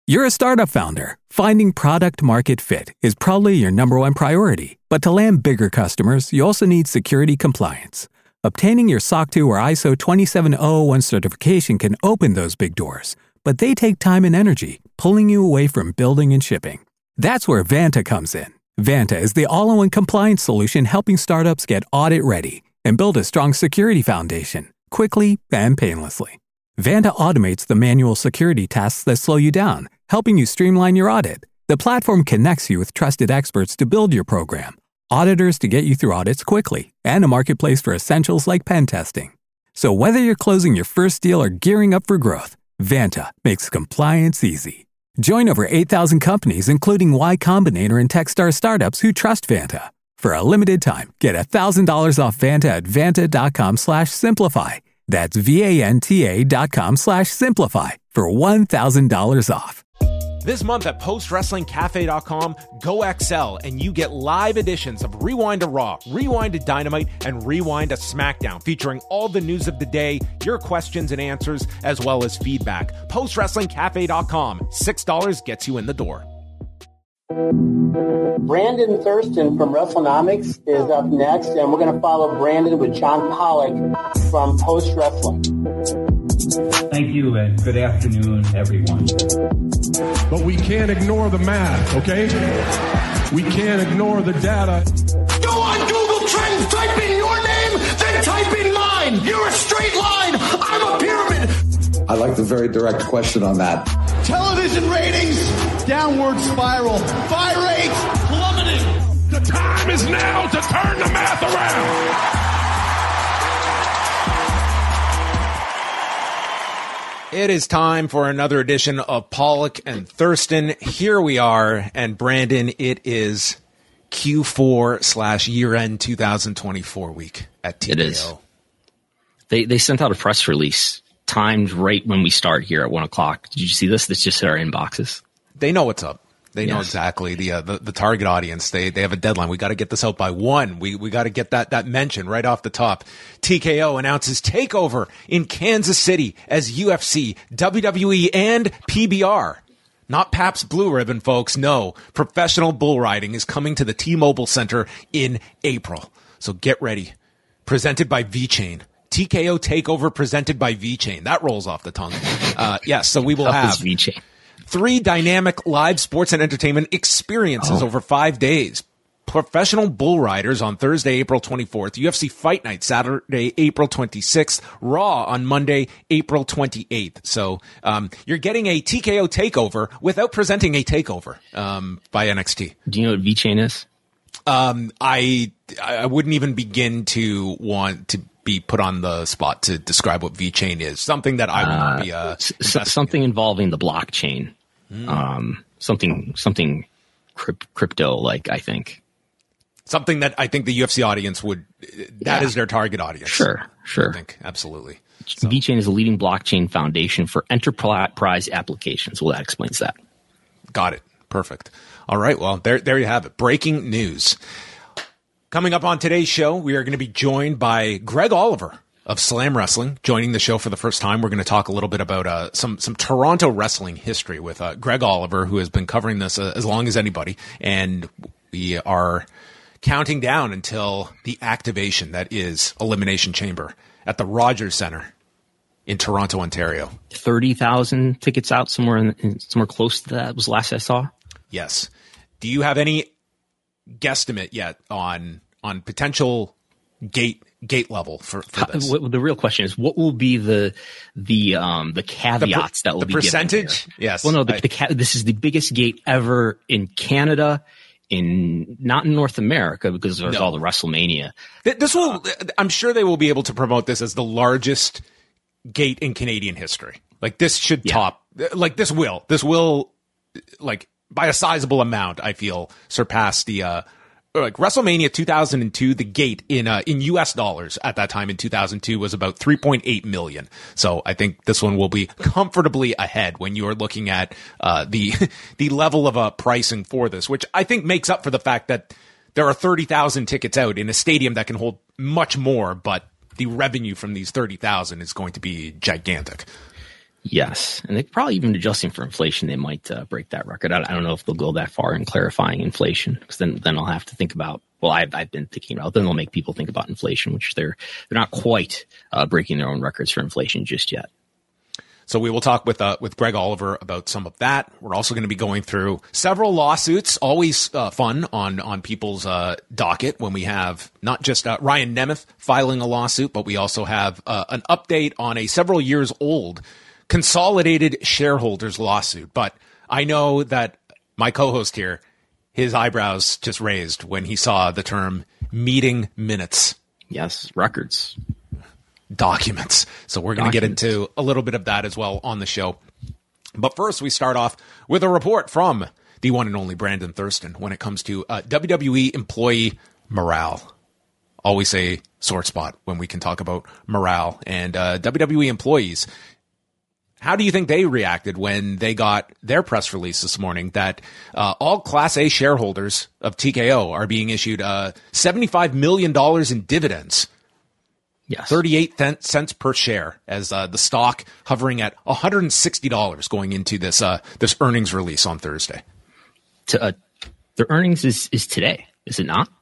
You're a startup founder. Finding product market fit is probably your number one priority. But to land bigger customers, you also need security compliance. Obtaining your SOC 2 or ISO 27001 certification can open those big doors, but they take time and energy, pulling you away from building and shipping. That's where Vanta comes in. Vanta is the all-in-one compliance solution helping startups get audit ready and build a strong security foundation quickly and painlessly. Vanta automates the manual security tasks that slow you down, helping you streamline your audit. The platform connects you with trusted experts to build your program, auditors to get you through audits quickly, and a marketplace for essentials like pen testing. So whether you're closing your first deal or gearing up for growth, Vanta makes compliance easy. Join over 8,000 companies, including Y Combinator and Techstar startups who trust Vanta. For a limited time, get $1,000 off Vanta at vanta.com/simplify. That's VANTA.com/simplify for $1,000 off. This month at PostWrestlingCafe.com, go XL and you get live editions of Rewind to Raw, Rewind to Dynamite, and Rewind to SmackDown, featuring all the news of the day, your questions and answers, as well as feedback. PostWrestlingCafe.com, $6 gets you in the door. Brandon Thurston from WrestleNomics is up next, and we're going to follow Brandon with John Pollock from Post Wrestling. Thank you, and good afternoon, everyone. But we can't ignore the math, okay? We can't ignore the data. Go on Google Trends, type in your name, then type in mine. You're a straight line. I'm a pyramid. I like the very direct question on that. Television ratings, downward spiral. Buy rates, plummeting. The time is now to turn the math around. It is time for another edition of Pollock and Thurston. Here we are, and Brandon, it is Q4/year-end 2024 week at TKO. It is. They sent out a press release timed right when we start here at 1 o'clock. Did you see this? This just hit our inboxes. They know what's up. They know exactly the target audience. They have a deadline. We got to get this out by 1. We got to get that mention right off the top. TKO announces takeover in Kansas City as UFC, WWE, and PBR. Not Pabst Blue Ribbon, folks. No, professional bull riding is coming to the T-Mobile Center in April. So get ready. Presented by VeChain. TKO takeover presented by VeChain. That rolls off the tongue. Yes, so we will have VeChain. 3 dynamic live sports and entertainment experiences over 5 days. Professional bull riders on Thursday, April 24th. UFC Fight Night, Saturday, April 26th. Raw on Monday, April 28th. So you're getting a TKO takeover without presenting a takeover by NXT. Do you know what VeChain is? I wouldn't even begin to want to be put on the spot to describe what VeChain is. Something that I would be something involving the blockchain. Something crypto like, I think. Something that I think the UFC audience would that is their target audience. Sure. I think absolutely. So. VeChain is a leading blockchain foundation for enterprise applications. Well, that explains that. Got it. Perfect. All right. Well, there you have it. Breaking news. Coming up on today's show, we are going to be joined by Greg Oliver of Slam Wrestling, joining the show for the first time. We're going to talk a little bit about some Toronto wrestling history with Greg Oliver, who has been covering this as long as anybody. And we are counting down until the activation that is Elimination Chamber at the Rogers Centre in Toronto, Ontario. 30,000 tickets out somewhere close to that was the last I saw. Yes. Do you have any guesstimate yet on potential gate level for this? The real question is, what will be the caveats that will be given? The percentage? Yes. Well, no, this is the biggest gate ever in Canada, not in North America, because there's all the WrestleMania. This will, I'm sure they will be able to promote this as the largest gate in Canadian history. Like this should top, like this will like by a sizable amount, I feel, surpass the, like WrestleMania 2002, the gate in US dollars at that time in 2002 was about 3.8 million. So I think this one will be comfortably ahead when you are looking at the level of pricing for this, which I think makes up for the fact that there are 30,000 tickets out in a stadium that can hold much more, but the revenue from these 30,000 is going to be gigantic. Yes, and they're probably even adjusting for inflation. They might break that record. I don't know if they'll go that far in clarifying inflation, because then I'll have to think about. Well, I've been thinking about. Then they'll make people think about inflation, which they're not quite breaking their own records for inflation just yet. So we will talk with Greg Oliver about some of that. We're also going to be going through several lawsuits. Always fun on people's docket when we have not just Ryan Nemeth filing a lawsuit, but we also have an update on a several years old consolidated shareholders lawsuit. But I know that my co-host here, his eyebrows just raised when he saw the term meeting minutes. Yes, records. Documents. So we're going to get into a little bit of that as well on the show. But first, we start off with a report from the one and only Brandon Thurston when it comes to WWE employee morale. Always a sore spot when we can talk about morale and WWE employees. How do you think they reacted when they got their press release this morning that all Class A shareholders of TKO are being issued $75 million in dividends? Yes. 38 cents per share as the stock hovering at $160 going into this earnings release on Thursday. The earnings is today, is it not?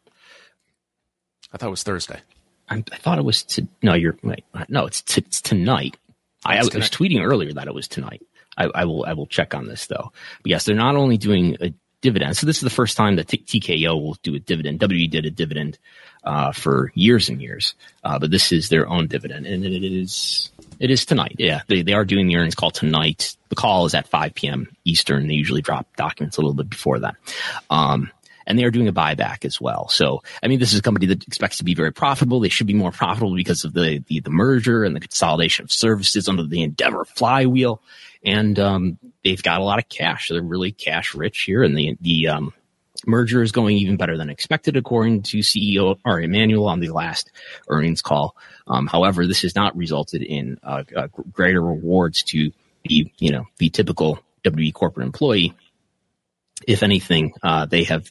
I thought it was Thursday. I thought it was no, you're right. No, it's tonight. I was tweeting earlier that it was tonight. I will check on this though. But yes, they're not only doing a dividend. So this is the first time that TKO will do a dividend. WWE did a dividend for years and years, but this is their own dividend, and it is tonight. Yeah, they are doing the earnings call tonight. The call is at 5 p.m. Eastern. They usually drop documents a little bit before that. And they are doing a buyback as well. So, I mean, this is a company that expects to be very profitable. They should be more profitable because of the merger and the consolidation of services under the Endeavor flywheel. And they've got a lot of cash. They're really cash rich here. And the merger is going even better than expected, according to CEO Ari Emanuel on the last earnings call. However, this has not resulted in greater rewards to the typical WWE corporate employee. If anything, they have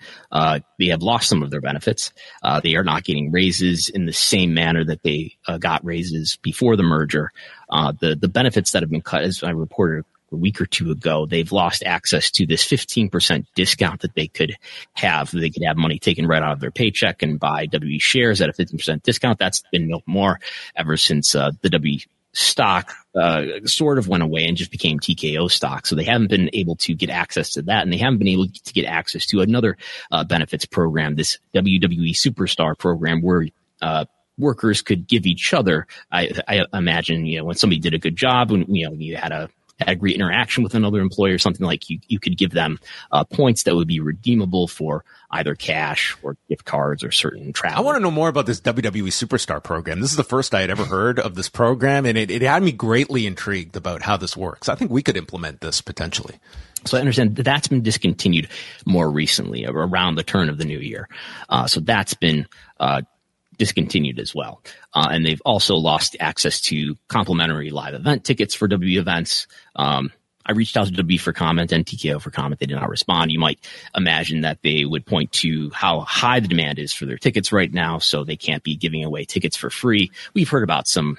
lost some of their benefits. They are not getting raises in the same manner that they got raises before the merger. The benefits that have been cut, as I reported a week or two ago, they've lost access to this 15% discount that they could have. They could have money taken right out of their paycheck and buy WWE shares at a 15% discount. That's been no more ever since the WWE stock sort of went away and just became TKO stock. So they haven't been able to get access to that, and they haven't been able to get access to another benefits program, this WWE Superstar program, where workers could give each other. I imagine, when somebody did a good job, when you had a great interaction with another employee or something, like you could give them points that would be redeemable for either cash or gift cards or certain travel. I want to know more about this WWE Superstar program. This is the first I had ever heard of this program, and it had me greatly intrigued about how this works. I think we could implement this potentially. So I understand that's been discontinued more recently, around the turn of the new year. So that's been discontinued as well. And they've also lost access to complimentary live event tickets for WWE events. I reached out to WWE for comment and TKO for comment. They did not respond. You might imagine that they would point to how high the demand is for their tickets right now, so they can't be giving away tickets for free. We've heard about some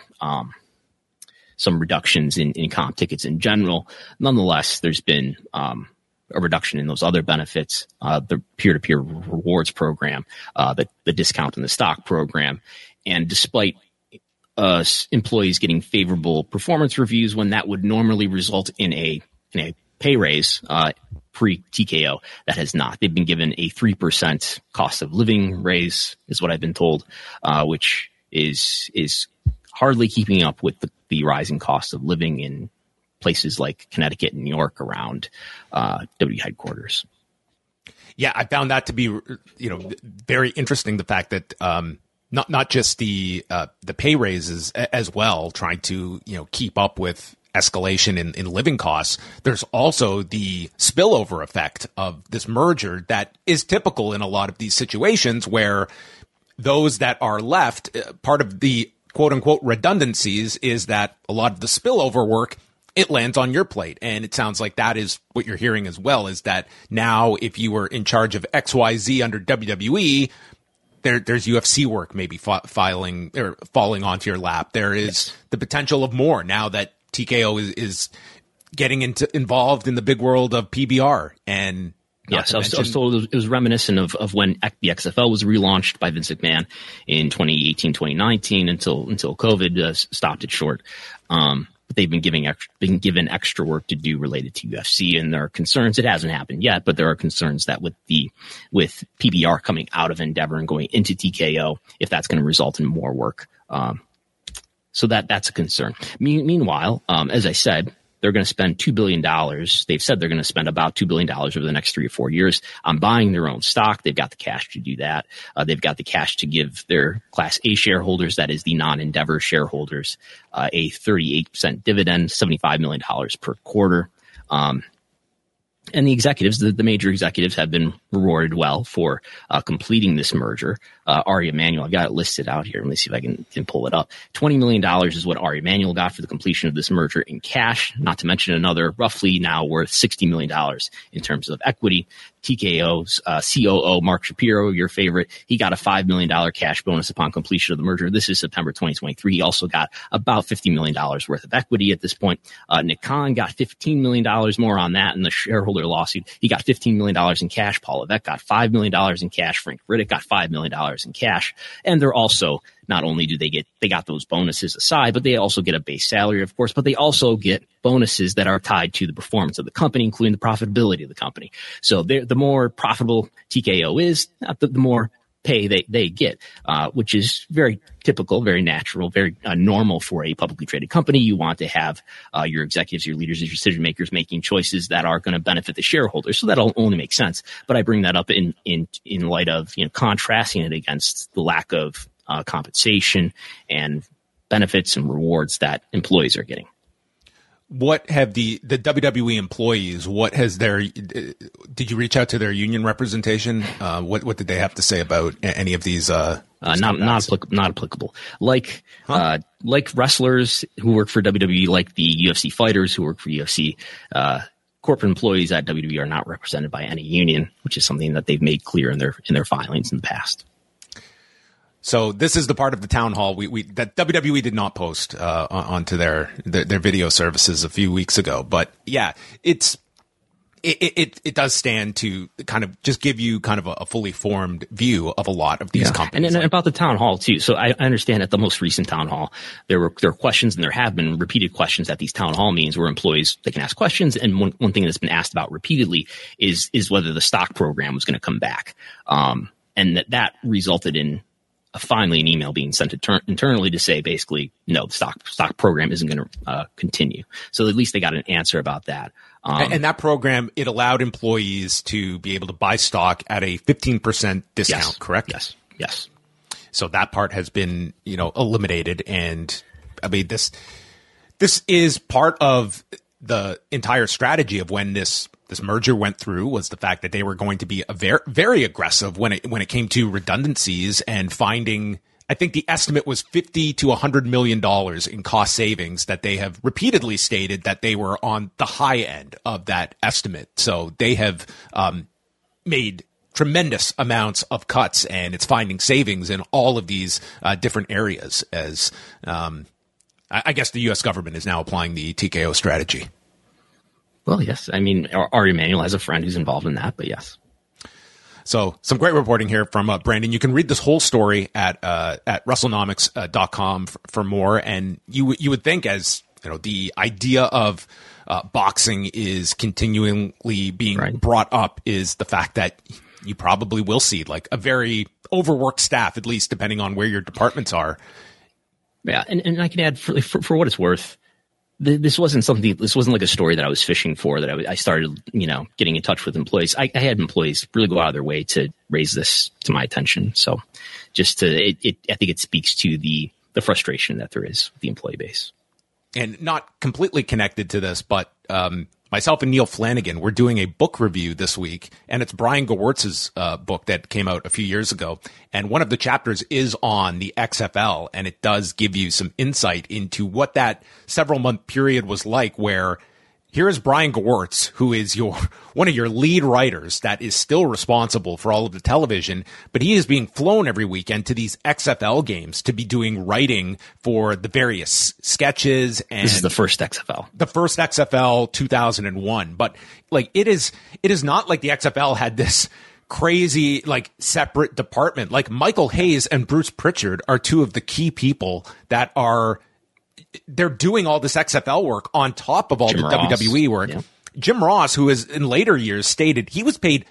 reductions in comp tickets in general. Nonetheless, there's been a reduction in those other benefits, the peer-to-peer rewards program, the discount in the stock program. And despite employees getting favorable performance reviews when that would normally result in a pay raise, pre-TKO, that has not. They've been given a 3% cost of living raise, is what I've been told, which is hardly keeping up with the rising cost of living in places like Connecticut and New York around W headquarters. Yeah, I found that to be, very interesting. The fact that not just the pay raises as well, trying to keep up with escalation in living costs. There's also the spillover effect of this merger that is typical in a lot of these situations where those that are left, part of the quote unquote redundancies is that a lot of the spillover work, it lands on your plate. And it sounds like that is what you're hearing as well, is that now if you were in charge of XYZ under WWE, there's UFC work maybe falling onto your lap. There is the potential of more now that TKO is getting involved in the big world of PBR. And yes, I was told it was reminiscent of when the XFL was relaunched by Vince McMahon in 2018, 2019 until COVID stopped it short. But they've been given extra work to do related to UFC, and there are concerns. It hasn't happened yet, but there are concerns that with PBR coming out of Endeavor and going into TKO, if that's going to result in more work. So that's a concern. Meanwhile, as I said, they're going to spend $2 billion. They've said they're going to spend about $2 billion over the next 3 or 4 years on buying their own stock. They've got the cash to do that. They've got the cash to give their Class A shareholders, that is the non-Endeavor shareholders, a 38% dividend, $75 million per quarter. And the executives, the major executives, have been rewarded well for completing this merger. Ari Emanuel, I've got it listed out here. Let me see if I can pull it up. $20 million is what Ari Emanuel got for the completion of this merger in cash, not to mention another roughly now worth $60 million in terms of equity. TKO's COO, Mark Shapiro, your favorite, he got a $5 million cash bonus upon completion of the merger. This is September 2023. He also got about $50 million worth of equity at this point. Nick Khan got $15 million more on that in the shareholder lawsuit. He got $15 million in cash. Paul Levesque got $5 million in cash. Frank Riddick got $5 million in cash. And they're also, not only do they got those bonuses aside, but they also get a base salary, of course, but they also get bonuses that are tied to the performance of the company, including the profitability of the company. So the more profitable TKO is, the more pay they get, which is very typical, very natural, very normal for a publicly traded company. You want to have your executives, your leaders, your decision makers making choices that are going to benefit the shareholders. So that'll only make sense. But I bring that up in light of contrasting it against the lack of compensation and benefits and rewards that employees are getting. What have the WWE employees, did you reach out to their union representation? What did they have to say about any of these? Not applicable. Like wrestlers who work for WWE, like the UFC fighters who work for UFC, corporate employees at WWE are not represented by any union, which is something that they've made clear in their filings in the past. So this is the part of the town hall that WWE did not post onto their video services a few weeks ago. But yeah, it does stand to kind of just give you kind of a fully formed view of a lot of these companies. And about the town hall too. So I understand at the most recent town hall, there were questions, and there have been repeated questions at these town hall meetings where employees, they can ask questions. And one thing that's been asked about repeatedly is whether the stock program was going to come back. And that resulted in finally an email being sent internally to say basically, no, the stock program isn't going to continue. So at least they got an answer about that. And that program, it allowed employees to be able to buy stock at a 15% discount, yes, correct? Yes. So that part has been, eliminated. And I mean, this is part of the entire strategy of when this merger went through, was the fact that they were going to be very, very aggressive when it came to redundancies and finding, I think the estimate was $50 to $100 million in cost savings, that they have repeatedly stated that they were on the high end of that estimate. So they have made tremendous amounts of cuts, and it's finding savings in all of these different areas, as I guess the U.S. government is now applying the TKO strategy. Well, yes. I mean, Ari Emanuel has a friend who's involved in that, but yes. So some great reporting here from Brandon. You can read this whole story at WrestleNomics.com for more. And you would think, as the idea of boxing is continually being brought up, is the fact that you probably will see like a very overworked staff, at least depending on where your departments are. Yeah, and I can add for what it's worth, this wasn't like a story that I was fishing for, that I started, getting in touch with employees. I had employees really go out of their way to raise this to my attention. So I think it speaks to the frustration that there is with the employee base. And not completely connected to this, but myself and Neil Flanagan, we're doing a book review this week, and it's Brian Gewirtz's book that came out a few years ago. And one of the chapters is on the XFL, and it does give you some insight into what that several-month period was like, where here is Brian Gewirtz, who is one of your lead writers that is still responsible for all of the television, but he is being flown every weekend to these XFL games to be doing writing for the various sketches. And this is the first XFL. The first XFL 2001. But like it is not like the XFL had this crazy like separate department. Like Michael Hayes and Bruce Pritchard are two of the key people that they're doing all this XFL work on top of all the WWE work. Yeah. Jim Ross, who has in later years stated he was paid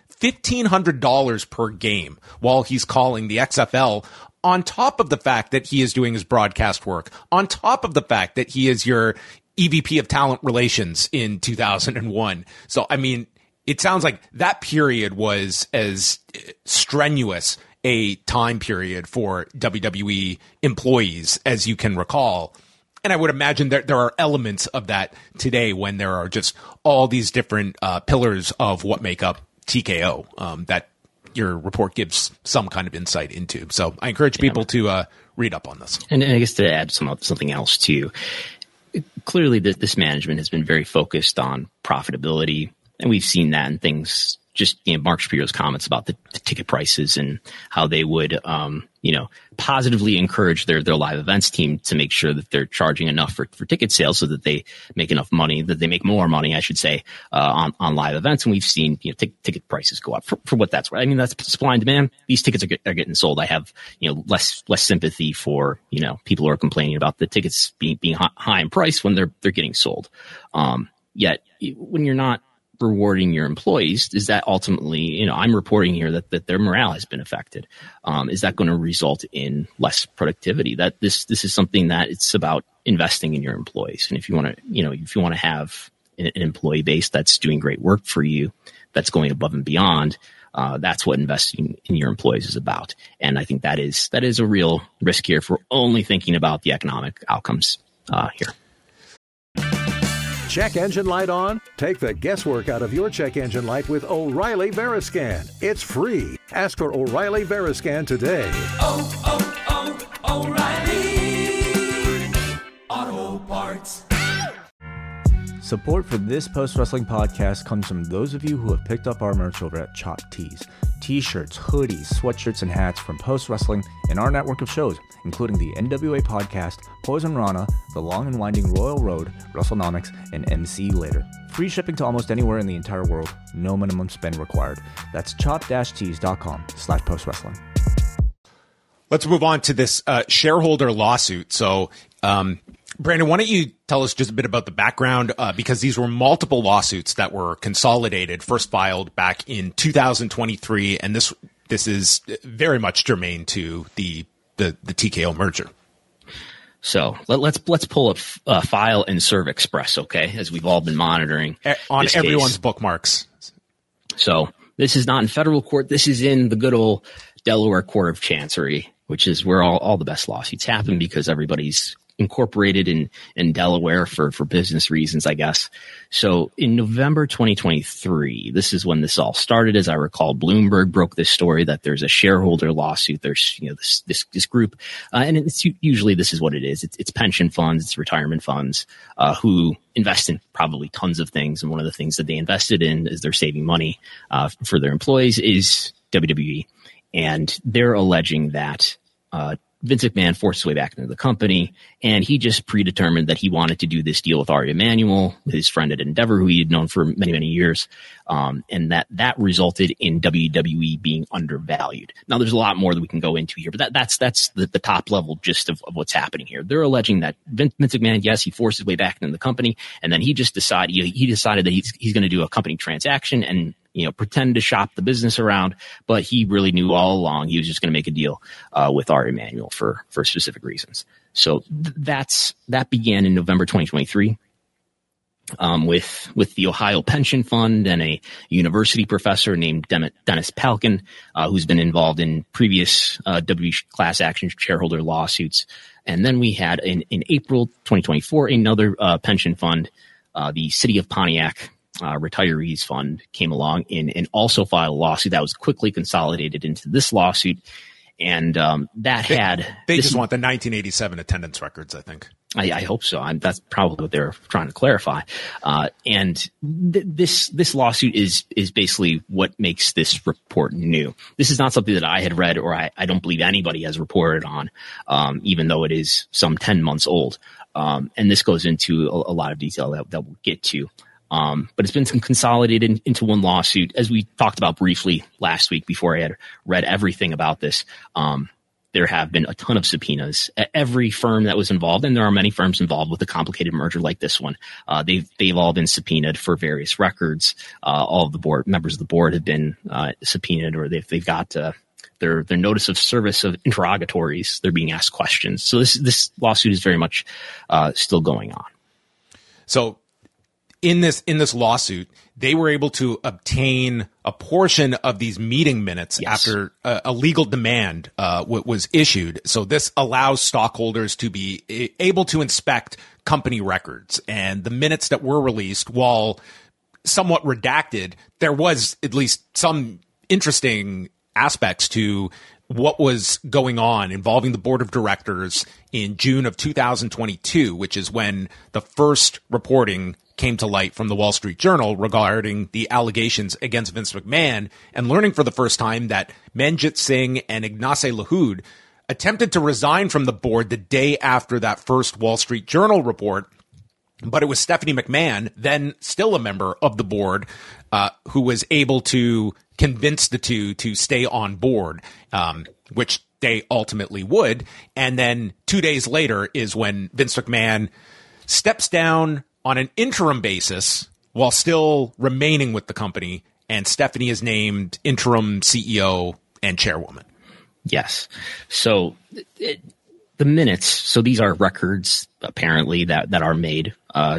$1,500 per game while he's calling the XFL, on top of the fact that he is doing his broadcast work, on top of the fact that he is your EVP of talent relations in 2001. So, I mean, it sounds like that period was as strenuous a time period for WWE employees as you can recall. And I would imagine there are elements of that today when there are just all these different pillars of what make up TKO that your report gives some kind of insight into. So I encourage people to read up on this. And I guess to add something else too, clearly this management has been very focused on profitability, and we've seen that in things. Just Mark Shapiro's comments about the ticket prices and how they would, positively encourage their live events team to make sure that they're charging enough for ticket sales so that they make enough money, that they make more money, I should say, on live events. And we've seen ticket prices go up for what that's worth. I mean, that's supply and demand. These tickets are getting sold. I have less sympathy for people who are complaining about the tickets being high in price when they're getting sold. Yet when you're not rewarding your employees, is that ultimately, I'm reporting here that their morale has been affected. Is that going to result in less productivity? That this is something that it's about investing in your employees. And if you want to, have an employee base that's doing great work for you, that's going above and beyond, that's what investing in your employees is about. And I think that is a real risk here if we're only thinking about the economic outcomes here. Check engine light on? Take the guesswork out of your check engine light with O'Reilly Veriscan. It's free. Ask for O'Reilly Veriscan today. O'Reilly Auto Parts. Support for this post-wrestling podcast comes from those of you who have picked up our merch over at Chopped Tees. T-shirts, hoodies, sweatshirts, and hats from post-wrestling and our network of shows, including the NWA podcast, Poison Rana, The Long and Winding Royal Road, WrestleNomics, and MC Later. Free shipping to almost anywhere in the entire world. No minimum spend required. That's chop-tees.com/postwrestling. Let's move on to this shareholder lawsuit. So, Brandon, why don't you tell us just a bit about the background, because these were multiple lawsuits that were consolidated, first filed back in 2023, and this is very much germane to the TKO merger. So let's pull up File and Serve Express, okay, as we've all been monitoring on this everyone's case. Bookmarks. So this is not in federal court. This is in the good old Delaware Court of Chancery, which is where all the best lawsuits happen because everybody's incorporated in Delaware for business reasons, I guess. So in November 2023, this is when this all started. As I recall, Bloomberg broke this story that there's a shareholder lawsuit. There's, this group, and it's usually this is what it is. It's pension funds, it's retirement funds, who invest in probably tons of things. And one of the things that they invested in is they're saving money, for their employees is WWE. And they're alleging that, Vince McMahon forced his way back into the company, and he just predetermined that he wanted to do this deal with Ari Emanuel, his friend at Endeavor, who he had known for many, many years, and that resulted in WWE being undervalued. Now, there's a lot more that we can go into here, but that's the top level gist of what's happening here. They're alleging that Vince McMahon, yes, he forced his way back into the company, and then he just decided that he's going to do a company transaction and pretend to shop the business around, but he really knew all along he was just going to make a deal with Ari Emanuel for specific reasons. So that began in November 2023 with the Ohio Pension Fund and a university professor named Dennis Palkin, who's been involved in previous W class action shareholder lawsuits. And then we had in April 2024 another pension fund, the City of Pontiac Retirees Fund, came along and also filed a lawsuit that was quickly consolidated into this lawsuit. And they just want the 1987 attendance records, I think. I hope so. That's probably what they're trying to clarify. And this lawsuit is basically what makes this report new. This is not something that I had read, or I don't believe anybody has reported on, even though it is some 10 months old. And this goes into a lot of detail that we'll get to. But it's been consolidated into one lawsuit, as we talked about briefly last week before I had read everything about this. There have been a ton of subpoenas at every firm that was involved, and there are many firms involved with a complicated merger like this one. They've all been subpoenaed for various records. All of the board members of the board have been subpoenaed, or they've got their notice of service of interrogatories. They're being asked questions. So this lawsuit is very much still going on. So in this lawsuit, they were able to obtain a portion of these meeting minutes after a legal demand was issued. So this allows stockholders to be able to inspect company records. And the minutes that were released, while somewhat redacted, there was at least some interesting aspects to what was going on involving the board of directors in June of 2022, which is when the first reporting came to light from the Wall Street Journal regarding the allegations against Vince McMahon, and learning for the first time that Manjit Singh and Ignace Lahoud attempted to resign from the board the day after that first Wall Street Journal report. But it was Stephanie McMahon, then still a member of the board, who was able to convince the two to stay on board, which they ultimately would. And then 2 days later is when Vince McMahon steps down on an interim basis while still remaining with the company, and Stephanie is named interim CEO and chairwoman. Yes. So the minutes, so these are records apparently that are made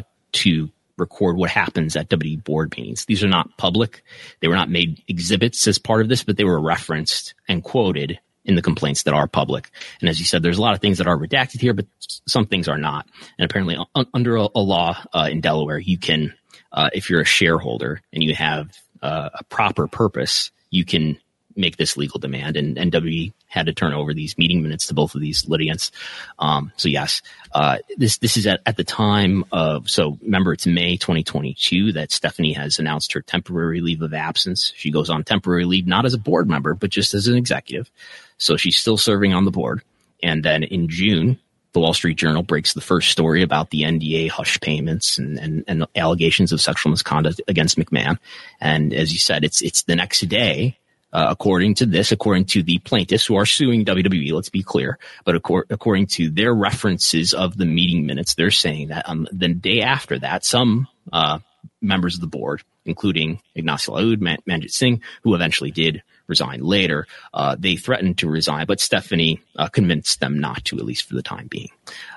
to record what happens at WWE board meetings. These are not public. They were not made exhibits as part of this, but they were referenced and quoted in the complaints that are public. And as you said, there's a lot of things that are redacted here, but some things are not. And apparently under a law in Delaware, you can, if you're a shareholder and you have a proper purpose, you can make this legal demand. And WWE had to turn over these meeting minutes to both of these litigants. So yes, this is at the time of, so remember it's May 2022 that Stephanie has announced her temporary leave of absence. She goes on temporary leave, not as a board member, but just as an executive. So she's still serving on the board. And then in June, the Wall Street Journal breaks the first story about the NDA hush payments and allegations of sexual misconduct against McMahon. And as you said, it's the next day. According to the plaintiffs who are suing WWE, let's be clear, but according to their references of the meeting minutes, they're saying that the day after that, some members of the board, including Ignace Lahoud, Manjit Singh, who eventually did resign later, they threatened to resign, but Stephanie convinced them not to, at least for the time being.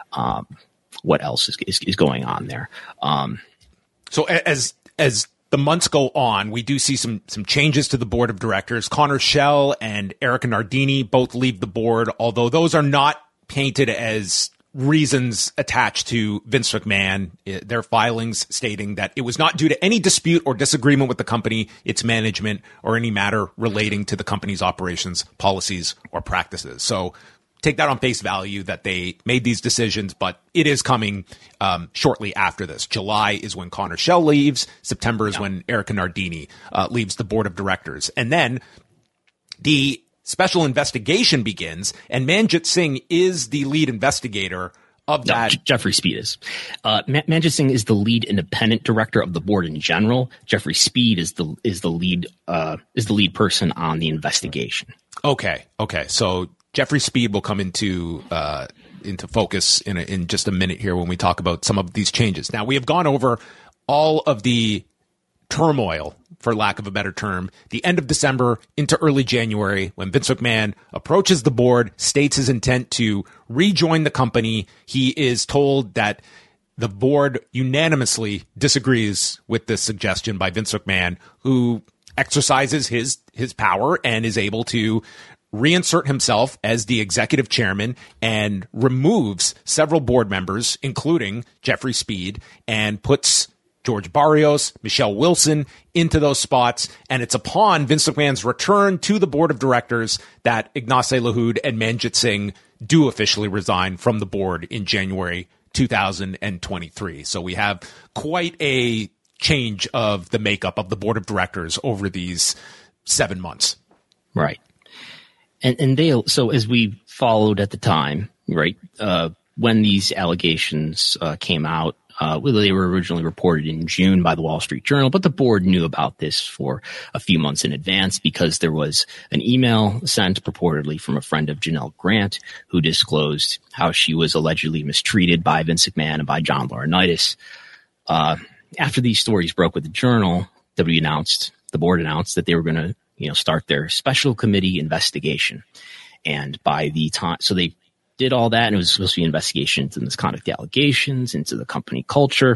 What else is going on there? So as the months go on, we do see some changes to the board of directors. Connor Schell and Erica Nardini both leave the board, although those are not painted as reasons attached to Vince McMahon. Their filings stating that it was not due to any dispute or disagreement with the company, its management, or any matter relating to the company's operations, policies, or practices. So take that on face value that they made these decisions, but it is coming shortly after this. July is when Connor Schell leaves. September is when Erica Nardini leaves the board of directors. And then the special investigation begins, and Manjit Singh is the lead investigator of that. Jeffrey Speed is. Manjit Singh is the lead independent director of the board in general. Jeffrey Speed is the lead person on the investigation. Okay. So Jeffrey Speed will come into focus in just a minute here when we talk about some of these changes. Now, we have gone over all of the turmoil, for lack of a better term, the end of December into early January, when Vince McMahon approaches the board, states his intent to rejoin the company. He is told that the board unanimously disagrees with this suggestion by Vince McMahon, who exercises his power and is able to reinsert himself as the executive chairman and removes several board members, including Jeffrey Speed, and puts George Barrios, Michelle Wilson into those spots. And it's upon Vince McMahon's return to the board of directors that Ignace Lahoud and Manjit Singh do officially resign from the board in January 2023. So we have quite a change of the makeup of the board of directors over these 7 months. Right. And so as we followed at the time, right, when these allegations came out, they were originally reported in June by the Wall Street Journal, but the board knew about this for a few months in advance because there was an email sent purportedly from a friend of Janelle Grant who disclosed how she was allegedly mistreated by Vince McMahon and by John Laurinaitis. After these stories broke with the Journal, the board announced that they were going to, start their special committee investigation. And by the time, so they did all that, and it was supposed to be an investigation into misconduct allegations, into the company culture.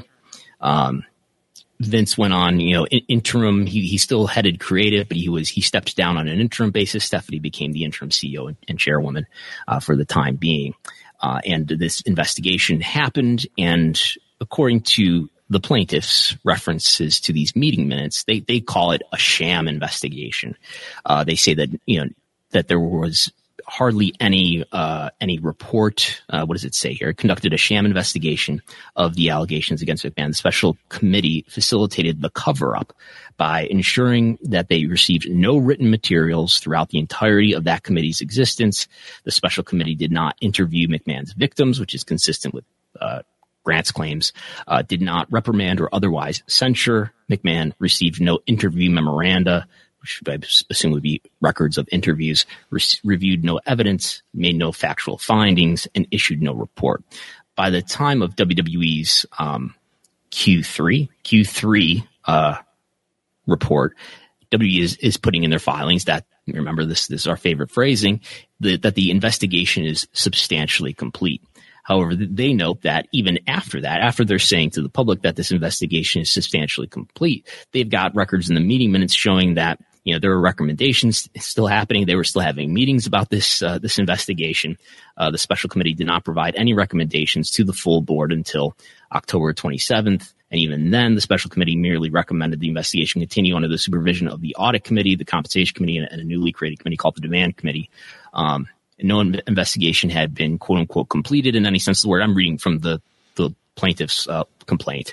Vince went on, interim. He still headed creative, but he stepped down on an interim basis. Stephanie became the interim CEO and chairwoman for the time being. And this investigation happened, and according to the plaintiffs' references to these meeting minutes, they call it a sham investigation. They say that that there was hardly any report. What does it say here? It conducted a sham investigation of the allegations against McMahon. The special committee facilitated the cover-up by ensuring that they received no written materials throughout the entirety of that committee's existence. The special committee did not interview McMahon's victims, which is consistent with Grant's claims, did not reprimand or otherwise censure McMahon, received no interview memoranda, which I assume would be records of interviews, reviewed no evidence, made no factual findings, and issued no report. By the time of WWE's Q3 report, WWE is putting in their filings that, remember this is our favorite phrasing, that the investigation is substantially complete. However, they note that even after that, after they're saying to the public that this investigation is substantially complete, they've got records in the meeting minutes showing that there were recommendations still happening. They were still having meetings about this investigation. The special committee did not provide any recommendations to the full board until October 27th. And even then, the special committee merely recommended the investigation continue under the supervision of the audit committee, the compensation committee, and a newly created committee called the demand committee. No investigation had been, quote unquote, completed in any sense of the word. I'm reading from the plaintiff's complaint.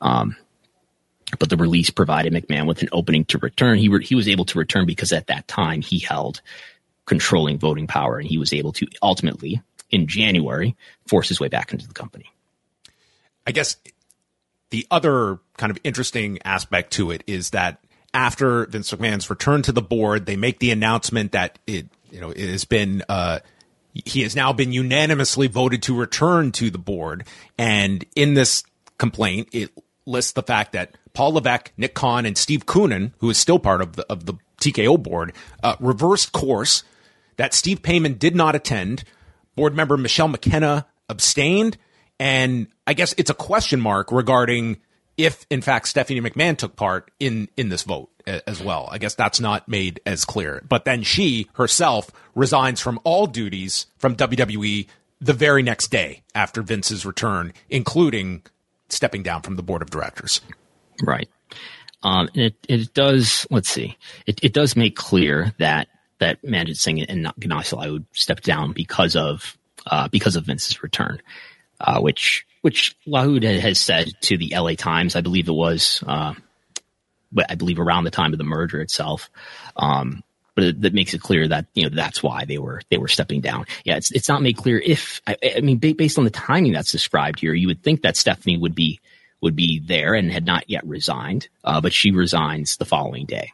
But the release provided McMahon with an opening to return. He was able to return because at that time he held controlling voting power, and he was able to ultimately, in January, force his way back into the company. I guess the other kind of interesting aspect to it is that after Vince McMahon's return to the board, they make the announcement that it has been he has now been unanimously voted to return to the board. And in this complaint, it lists the fact that Paul Levesque, Nick Khan, and Steve Koonin, who is still part of the TKO board, reversed course, that Steve Payman did not attend, board member Michelle McKenna abstained, and I guess it's a question mark regarding if, in fact, Stephanie McMahon took part in this vote as well. I guess that's not made as clear. But then she herself resigns from all duties from WWE the very next day after Vince's return, including stepping down from the board of directors. Right. It does, let's see, it does make clear that Manjit Singh and Ganassi Lalhood would step down because of Vince's return, which Lalhood has said to the LA Times, I believe it was, but I believe around the time of the merger itself. But that makes it clear that, that's why they were stepping down. Yeah. It's not made clear if, I mean, based on the timing that's described here, you would think that Stephanie would be there and had not yet resigned, but she resigns the following day.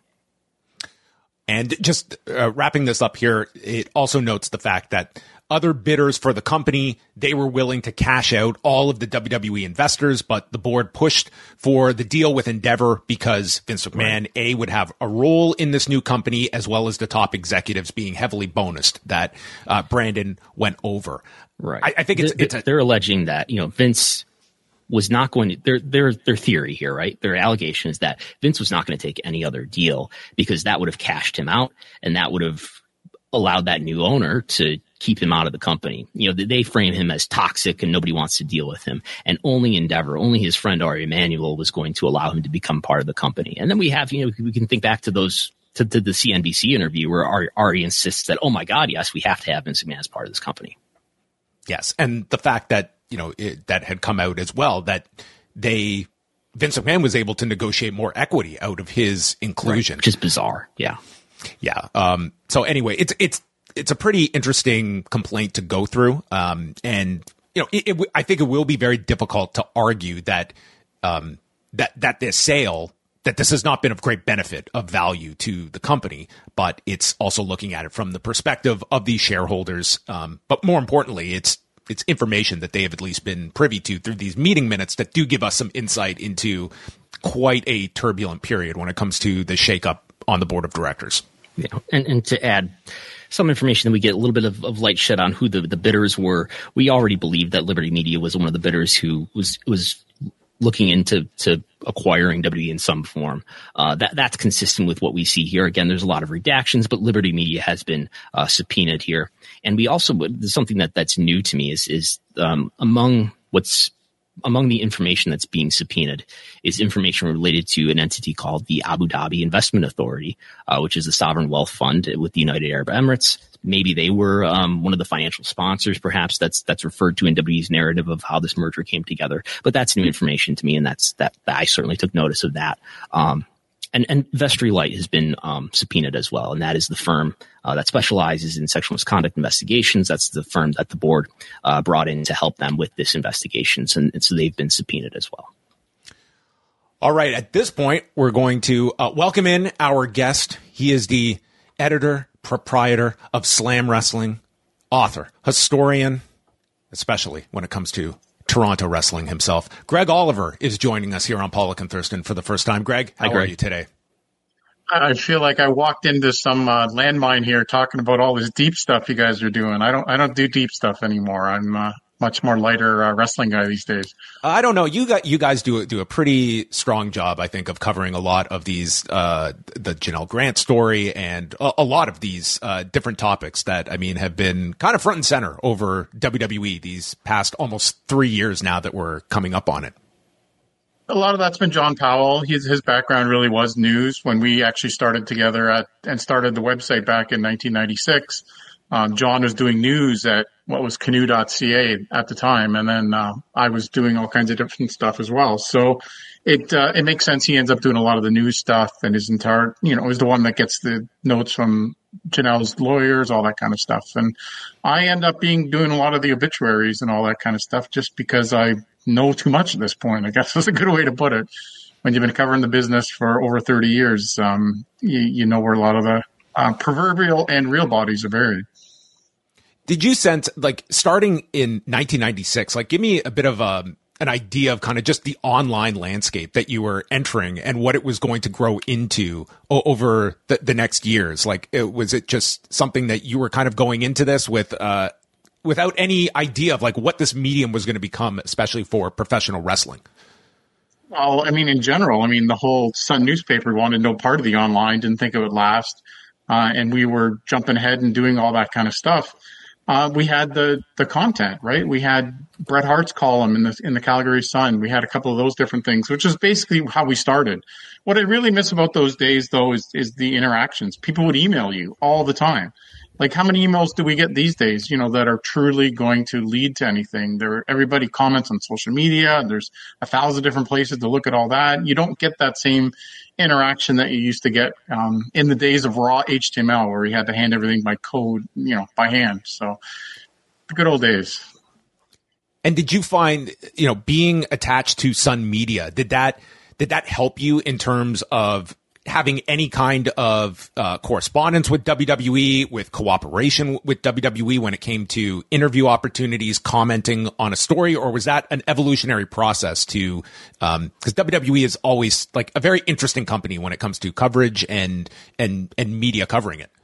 And just wrapping this up here, it also notes the fact that other bidders for the company, they were willing to cash out all of the WWE investors, but the board pushed for the deal with Endeavor because Vince McMahon, A, would have a role in this new company, as well as the top executives being heavily bonused that Brandon went over. Right. I think they're alleging that, Vince was not going to, their theory here, right? Their allegation is that Vince was not going to take any other deal because that would have cashed him out and that would have allowed that new owner to keep him out of the company. They frame him as toxic and nobody wants to deal with him. And only Endeavor, only his friend Ari Emanuel was going to allow him to become part of the company. And then we have, we can think back to the CNBC interview where Ari insists that, oh my God, yes, we have to have Vince McMahon as part of this company. Yes. And the fact that that had come out as well, that Vince McMahon was able to negotiate more equity out of his inclusion, right, which is bizarre. Yeah. So anyway, it's a pretty interesting complaint to go through. And I think it will be very difficult to argue that this sale, that this has not been of great benefit of value to the company, but it's also looking at it from the perspective of these shareholders. But more importantly, it's information that they have at least been privy to through these meeting minutes that do give us some insight into quite a turbulent period when it comes to the shakeup on the board of directors. And to add some information that we get a little bit of light shed on who the bidders were. We already believed that Liberty Media was one of the bidders who was looking into acquiring WWE in some form. That's consistent with what we see here. Again, there's a lot of redactions, but Liberty Media has been subpoenaed here. And we also, something that's new to me is among the information that's being subpoenaed is information related to an entity called the Abu Dhabi Investment Authority, which is a sovereign wealth fund with the United Arab Emirates. Maybe they were one of the financial sponsors, perhaps that's referred to in WWE's narrative of how this merger came together. But that's new information to me, and that I certainly took notice of that. And Vestry Light has been subpoenaed as well, and that is the firm that specializes in sexual misconduct investigations. That's the firm that the board brought in to help them with this investigations, and so they've been subpoenaed as well. All right, at this point, we're going to welcome in our guest. He is the editor, proprietor of Slam Wrestling, author, historian, especially when it comes to Toronto wrestling himself. Greg Oliver is joining us here on Pollock and Thurston for the first time. Greg, how are you today? I feel like I walked into some landmine here talking about all this deep stuff you guys are doing. I don't do deep stuff anymore. I'm much more lighter wrestling guy these days. I don't know. You guys do a pretty strong job, I think, of covering a lot of these, the Janelle Grant story and a lot of these different topics that, I mean, have been kind of front and center over WWE these past almost 3 years now that we're coming up on it. A lot of that's been John Powell. His background really was news. When we actually started together and started the website back in 1996, John was doing news at what was canoe.ca at the time. And then I was doing all kinds of different stuff as well. So it makes sense. He ends up doing a lot of the news stuff, and his entire, is the one that gets the notes from Janelle's lawyers, all that kind of stuff. And I end up doing a lot of the obituaries and all that kind of stuff just because I know too much at this point, I guess is a good way to put it. When you've been covering the business for over 30 years, you know where a lot of the proverbial and real bodies are buried. Did you sense, like, starting in 1996, like, give me a bit of an idea of kind of just the online landscape that you were entering and what it was going to grow into over the next years? Like, was it just something that you were kind of going into this with, without any idea of like what this medium was going to become, especially for professional wrestling? Well, I mean, in general, the whole Sun newspaper wanted no part of the online, didn't think it would last. And we were jumping ahead and doing all that kind of stuff. We had the content, right? We had Bret Hart's column in the Calgary Sun. We had a couple of those different things, which is basically how we started. What I really miss about those days, though, is the interactions. People would email you all the time. Like, how many emails do we get these days, that are truly going to lead to anything? Everybody comments on social media. There's 1,000 different places to look at all that. You don't get that same interaction that you used to get in the days of raw HTML, where you had to hand everything by code, by hand. So the good old days. And did you find, being attached to Sun Media, did that help you in terms of having any kind of correspondence with WWE, with cooperation with WWE when it came to interview opportunities, commenting on a story, or was that an evolutionary process to, because WWE is always like a very interesting company when it comes to coverage and media covering it?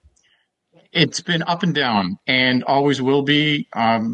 It's been up and down and always will be.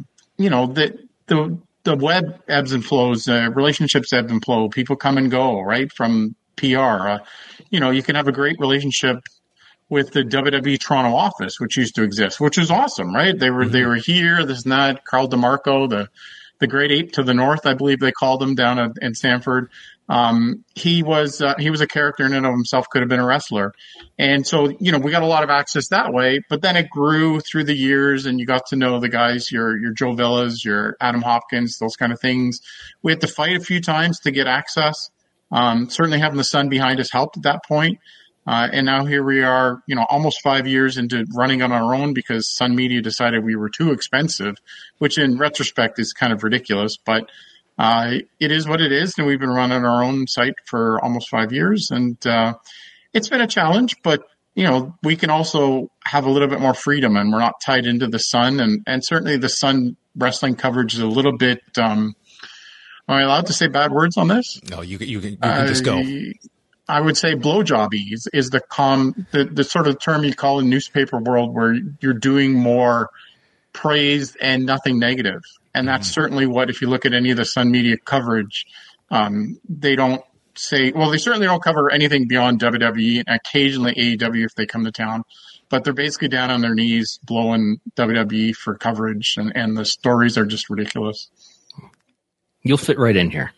The web ebbs and flows, relationships ebb and flow, people come and go, right? From PR, you can have a great relationship with the WWE Toronto office, which used to exist, which is awesome, right? They were here. This and that. Carl DeMarco, the great ape to the north, I believe they called him down in Stamford. He was a character in and of himself, could have been a wrestler. And so, we got a lot of access that way, but then it grew through the years and you got to know the guys, your Joe Villas, your Adam Hopkins, those kind of things. We had to fight a few times to get access. Certainly having the Sun behind us helped at that point. And now here we are, almost 5 years into running on our own because Sun Media decided we were too expensive, which in retrospect is kind of ridiculous, but it is what it is, and we've been running our own site for almost 5 years, and it's been a challenge, but, we can also have a little bit more freedom, and we're not tied into the Sun, and certainly the Sun wrestling coverage is a little bit, am I allowed to say bad words on this? No, you can just go. I would say blowjobby is the sort of term you call in newspaper world where you're doing more praise and nothing negative. And that's certainly what, if you look at any of the Sun Media coverage, they don't say, well, they certainly don't cover anything beyond WWE and occasionally AEW if they come to town, but they're basically down on their knees blowing WWE for coverage, and the stories are just ridiculous. You'll fit right in here.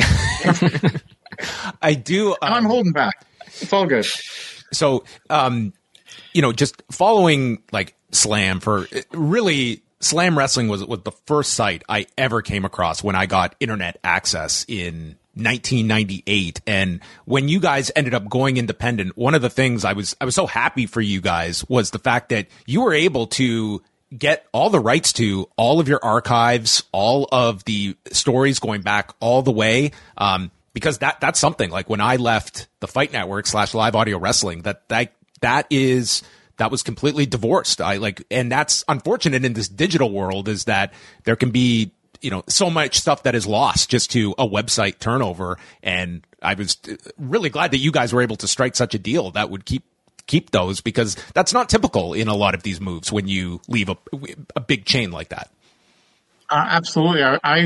I do. I'm holding back. It's all good. So, just following like Slam for really, Slam Wrestling was the first site I ever came across when I got internet access in 1998. And when you guys ended up going independent, one of the things I was so happy for you guys was the fact that you were able to get all the rights to all of your archives, all of the stories going back all the way. Because that's something like when I left the Fight Network / Live Audio Wrestling, that was completely divorced. And that's unfortunate in this digital world, is that there can be, so much stuff that is lost just to a website turnover. And I was really glad that you guys were able to strike such a deal that would keep those, because that's not typical in a lot of these moves when you leave a big chain like that. Absolutely.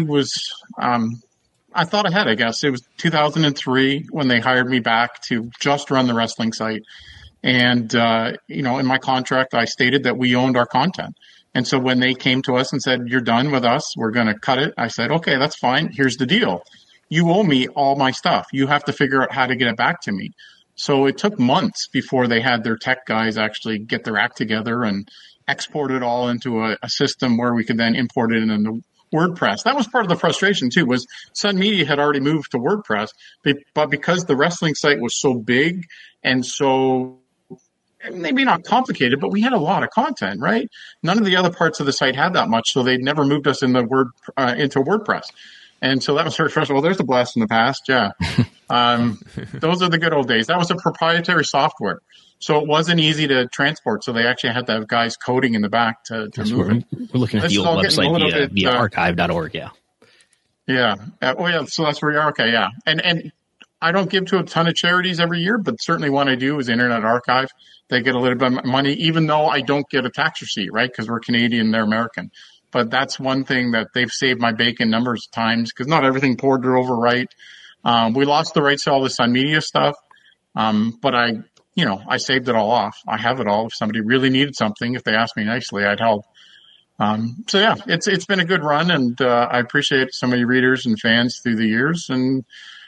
I thought ahead, I guess. It was 2003 when they hired me back to just run the wrestling site. And, in my contract, I stated that we owned our content. And so when they came to us and said, you're done with us, we're going to cut it, I said, okay, that's fine. Here's the deal. You owe me all my stuff. You have to figure out how to get it back to me. So it took months before they had their tech guys actually get their act together and export it all into a system where we could then import it into WordPress. That was part of the frustration too, was Sun Media had already moved to WordPress, but because the wrestling site was so big and so maybe not complicated, but we had a lot of content, right? None of the other parts of the site had that much, so they'd never moved us into WordPress. And so that was very frustrating. Well, there's a blast in the past, yeah. Those are the good old days. That was a proprietary software. So it wasn't easy to transport. So they actually had to have guys coding in the back to move it. We're looking at the old website via archive.org, yeah. Yeah. So that's where we are. Okay, yeah. And I don't give to a ton of charities every year, but certainly one I do is Internet Archive. They get a little bit of money, even though I don't get a tax receipt, right? Because we're Canadian, they're American. But that's one thing that they've saved my bacon numbers of times, because not everything poured over right. We lost the rights to all the Sun Media stuff, but I saved it all off. I have it all. If somebody really needed something, if they asked me nicely, I'd help. So yeah, it's been a good run, and I appreciate so many readers and fans through the years. And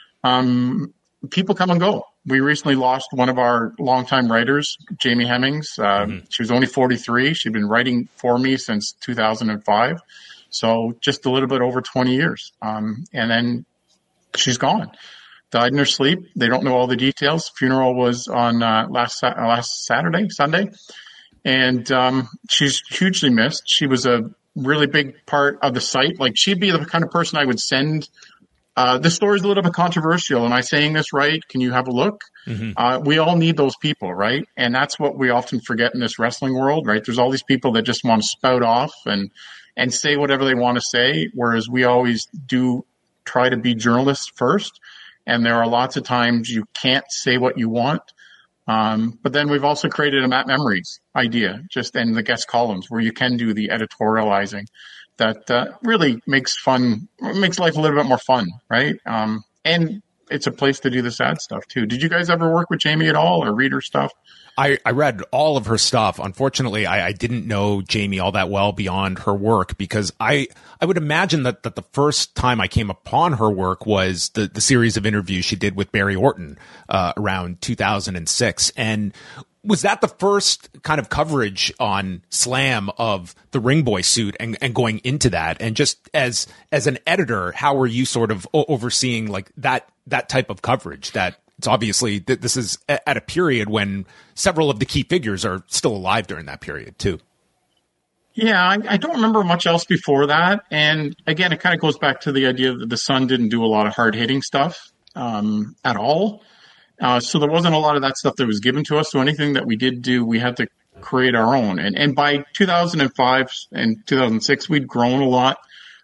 people come and go. We recently lost one of our longtime writers, Jamie Hemmings. She was only 43. She'd been writing for me since 2005. So just a little bit over 20 years. And then she's gone. Died in her sleep. They don't know all the details. Funeral was on last Sunday. And she's hugely missed. She was a really big part of the site. Like, she'd be the kind of person I would send. This story's a little bit controversial. Am I saying this right? Can you have a look? Mm-hmm. We all need those people, right? And that's what we often forget in this wrestling world, right? There's all these people that just want to spout off and say whatever they want to say, whereas we always do try to be journalists first. And there are lots of times you can't say what you want. But then we've also created a Matt Memories idea, just in the guest columns, where you can do the editorializing that really makes life a little bit more fun, right? And it's a place to do the sad stuff too. Did you guys ever work with Jamie at all or read her stuff? I read all of her stuff. Unfortunately, I didn't know Jamie all that well beyond her work, because I would imagine that the first time I came upon her work was the series of interviews she did with Barry Orton around 2006. And was that the first kind of coverage on Slam of the Ring Boy suit and going into that? And just as an editor, how were you sort of overseeing like that type of coverage? That it's obviously that this is at a period when several of the key figures are still alive during that period too. Yeah, I don't remember much else before that. And again, it kind of goes back to the idea that the Sun didn't do a lot of hard-hitting stuff at all. So there wasn't a lot of that stuff that was given to us. So anything that we did do, we had to create our own. And by 2005 and 2006, we'd grown a lot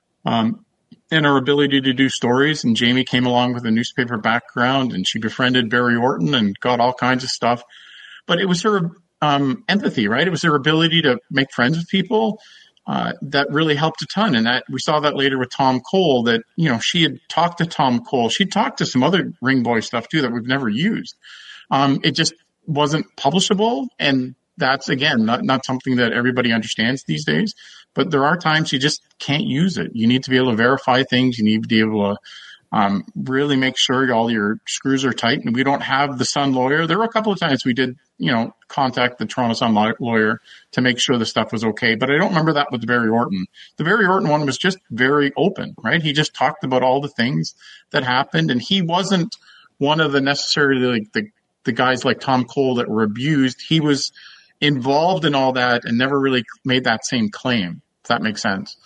in our ability to do stories. And Jamie came along with a newspaper background, and she befriended Barry Orton and got all kinds of stuff. But it was her empathy, right? It was her ability to make friends with people that really helped a ton. And that we saw that later with Tom Cole, that, you know, she had talked to Tom Cole. She'd talked to some other Ring Boy stuff too that we've never used. It just wasn't publishable. And that's, again, not something that everybody understands these days. But there are times you just can't use it. You need to be able to verify things. You need to be able to really make sure all your screws are tight. And we don't have the Sun lawyer. There were a couple of times we did, you know, contact the Toronto Sun lawyer to make sure the stuff was okay. But I don't remember that with the Barry Orton. The Barry Orton one was just very open, right? He just talked about all the things that happened. And he wasn't one of the necessarily like the guys like Tom Cole that were abused. He was involved in all that and never really made that same claim, if that makes sense.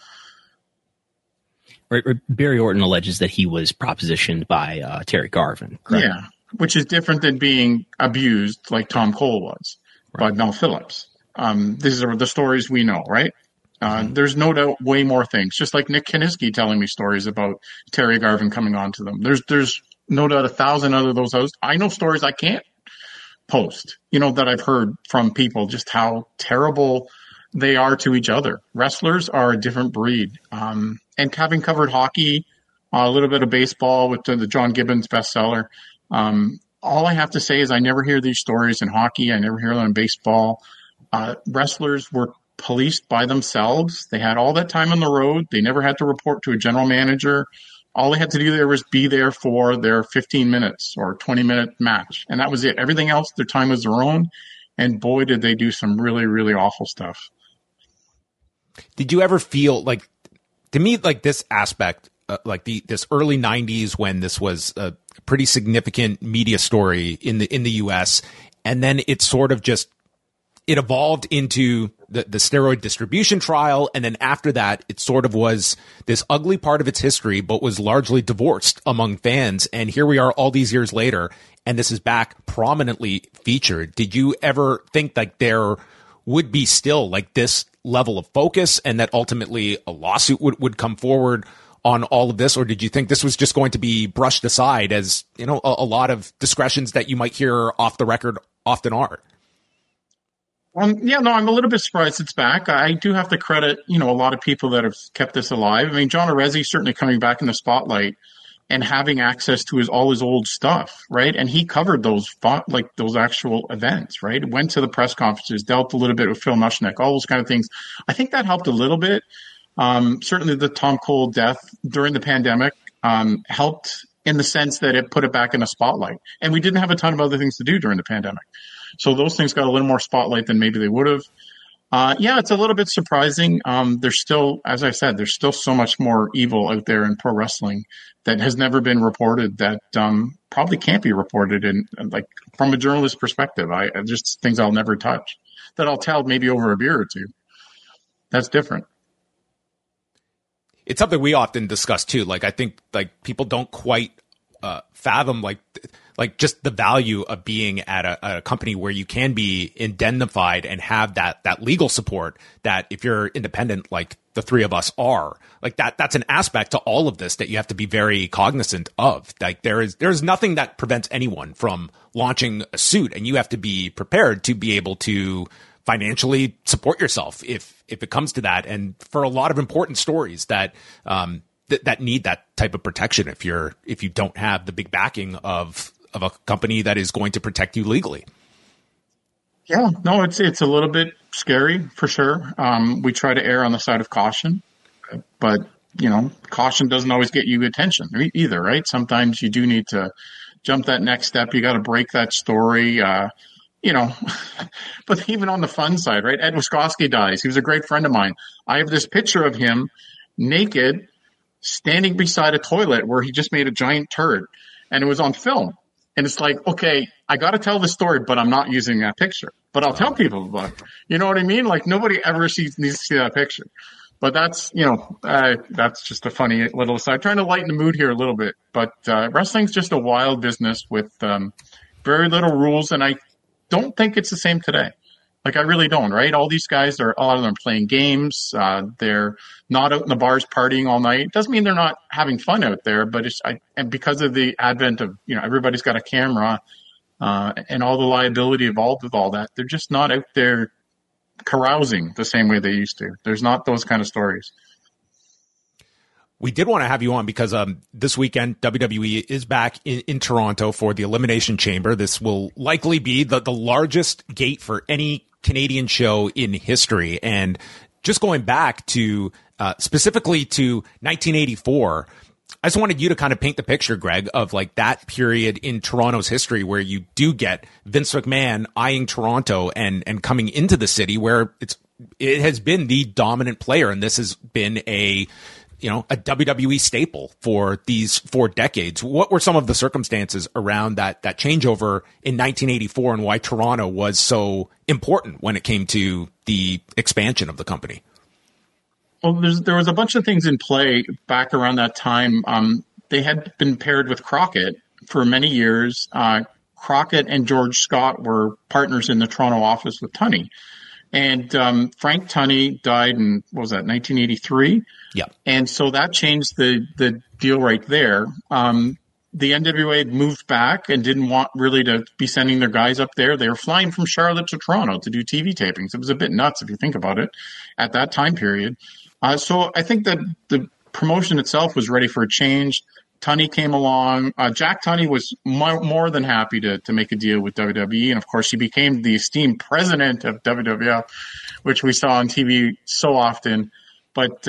Right. Barry Orton alleges that he was propositioned by Terry Garvin. Correct? Yeah, which is different than being abused like Tom Cole was by Mel Phillips. These are the stories we know, right? There's no doubt way more things, just like Nick Kiniski telling me stories about Terry Garvin coming on to them. There's no doubt 1,000 other those. I know stories I can't post, you know, that I've heard from people, just how terrible they are to each other. Wrestlers are a different breed. And having covered hockey, a little bit of baseball with the John Gibbons bestseller, all I have to say is I never hear these stories in hockey. I never hear them in baseball. Wrestlers were policed by themselves. They had all that time on the road. They never had to report to a general manager. All they had to do there was be there for their 15 minutes or 20-minute match. And that was it. Everything else, their time was their own. And boy, did they do some really, really awful stuff. Did you ever feel like, to me, like this aspect, like this early 90s when this was a pretty significant media story in the US, and then it sort of just, it evolved into the steroid distribution trial. And then after that, it sort of was this ugly part of its history, but was largely divorced among fans. And here we are all these years later, and this is back prominently featured. Did you ever think like there would be still like this level of focus and that ultimately a lawsuit would come forward on all of this? Or did you think this was just going to be brushed aside, as, you know, a lot of discretions that you might hear off the record often are? Yeah, no, I'm a little bit surprised it's back. I do have to credit, you know, a lot of people that have kept this alive. I mean, John Arezzi certainly coming back in the spotlight and having access to all his old stuff, right? And he covered those actual events, right? Went to the press conferences, dealt a little bit with Phil Mushnick, all those kind of things. I think that helped a little bit. Certainly the Tom Cole death during the pandemic helped in the sense that it put it back in the spotlight. And we didn't have a ton of other things to do during the pandemic. So those things got a little more spotlight than maybe they would have. Yeah, it's a little bit surprising. There's still, as I said, there's still so much more evil out there in pro wrestling that has never been reported, that probably can't be reported in, like, from a journalist perspective. I just things I'll never touch, that I'll tell maybe over a beer or two. That's different. It's something we often discuss too. Like, I think like people don't quite fathom like just the value of being at a company where you can be indemnified and have that legal support, that if you're independent, like the three of us are, like that's an aspect to all of this that you have to be very cognizant of. Like there's nothing that prevents anyone from launching a suit, and you have to be prepared to be able to financially support yourself if it comes to that. And for a lot of important stories that, that need that type of protection if you don't have the big backing of a company that is going to protect you legally. Yeah, no, it's a little bit scary for sure. We try to err on the side of caution, but caution doesn't always get you attention either, right? Sometimes you do need to jump that next step. You got to break that story, but even on the fun side, right? Ed Wiskoski dies. He was a great friend of mine. I have this picture of him naked, standing beside a toilet where he just made a giant turd, and it was on film. And it's like, okay, I got to tell the story, but I'm not using that picture. But I'll tell people about it. You know what I mean? Like, nobody ever needs to see that picture. But that's, that's just a funny little aside. Trying to lighten the mood here a little bit. But wrestling's just a wild business with very little rules, and I don't think it's the same today. Like, I really don't, right? All these guys, a lot of them are playing games. They're not out in the bars partying all night. It doesn't mean they're not having fun out there, but and because of the advent of, everybody's got a camera and all the liability involved with all that, they're just not out there carousing the same way they used to. There's not those kind of stories. We did want to have you on because this weekend, WWE is back in Toronto for the Elimination Chamber. This will likely be the largest gate for any Canadian show in history. And just going back to specifically to 1984, I just wanted you to kind of paint the picture, Greg, of like that period in Toronto's history where you do get Vince McMahon eyeing Toronto and coming into the city where it has been the dominant player. And this has been a WWE staple for these 4 decades. What were some of the circumstances around that changeover in 1984 and why Toronto was so important when it came to the expansion of the company? Well, there was a bunch of things in play back around that time. They had been paired with Crockett for many years. Crockett and George Scott were partners in the Toronto office with Tunney. And Frank Tunney died in, 1983? Yeah. And so that changed the deal right there. The NWA had moved back and didn't want really to be sending their guys up there. They were flying from Charlotte to Toronto to do TV tapings. It was a bit nuts if you think about it at that time period. So I think that the promotion itself was ready for a change. Tunney came along. Jack Tunney was more than happy to make a deal with WWE. And, of course, he became the esteemed president of WWF, which we saw on TV so often. But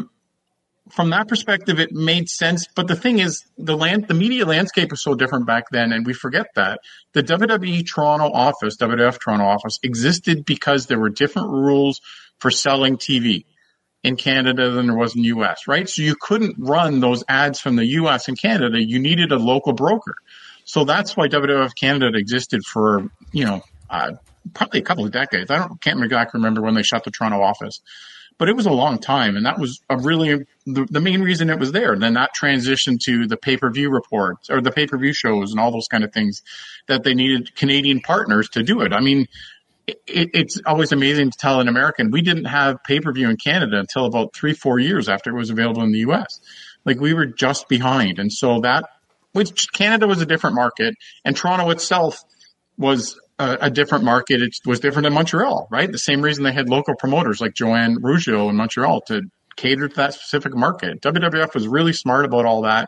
from that perspective, it made sense. But the thing is, the media landscape was so different back then, and we forget that. The WWE Toronto office, WWF Toronto office, existed because there were different rules for selling TV in Canada than there was in the U.S., right? So you couldn't run those ads from the U.S. and Canada. You needed a local broker. So that's why WWF Canada existed for, probably a couple of decades. Can't exactly remember when they shut the Toronto office, but it was a long time. And that was the main reason it was there. And then that transitioned to the pay-per-view reports or the pay-per-view shows and all those kind of things that they needed Canadian partners to do it. I mean, it's always amazing to tell an American we didn't have pay-per-view in Canada until about 3-4 years after it was available in the U.S. Like, we were just behind. And so which Canada was a different market, and Toronto itself was a different market. It was different than Montreal, right? The same reason they had local promoters like Joanne Rougeau in Montreal to cater to that specific market. WWF was really smart about all that.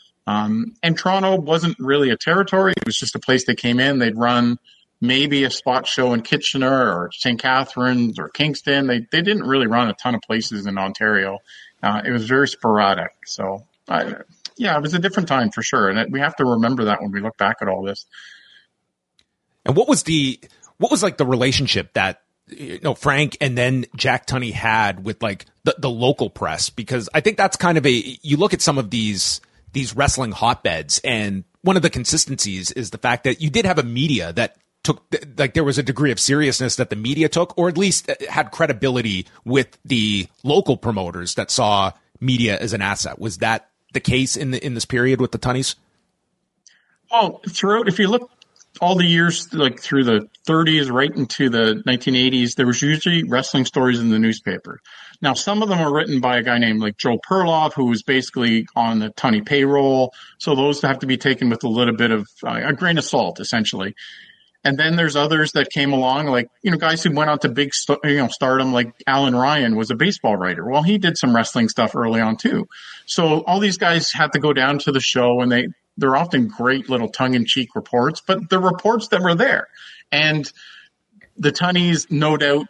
And Toronto wasn't really a territory. It was just a place they came in. They'd run maybe a spot show in Kitchener or St. Catharines or Kingston. They didn't really run a ton of places in Ontario. It was very sporadic. So, it was a different time for sure. And we have to remember that when we look back at all this. And what was like the relationship that, Frank and then Jack Tunney had with like the local press? Because I think that's kind of you look at some of these wrestling hotbeds, and one of the consistencies is the fact that you did have a media that took, like, there was a degree of seriousness that the media took, or at least had credibility with the local promoters that saw media as an asset. Was that the case in this period with the Tunneys? Well, throughout, if you look all the years, like through the 30s right into the 1980s, there was usually wrestling stories in the newspaper. Now, some of them are written by a guy named like Joe Perloff, who was basically on the Tunney payroll. So those have to be taken with a little bit of a grain of salt, essentially. And then there's others that came along, like, guys who went on to big, stardom, like Alan Ryan was a baseball writer. Well, he did some wrestling stuff early on too. So all these guys had to go down to the show, and they're often great little tongue-in-cheek reports, but the reports that were there. And the Tunnies, no doubt,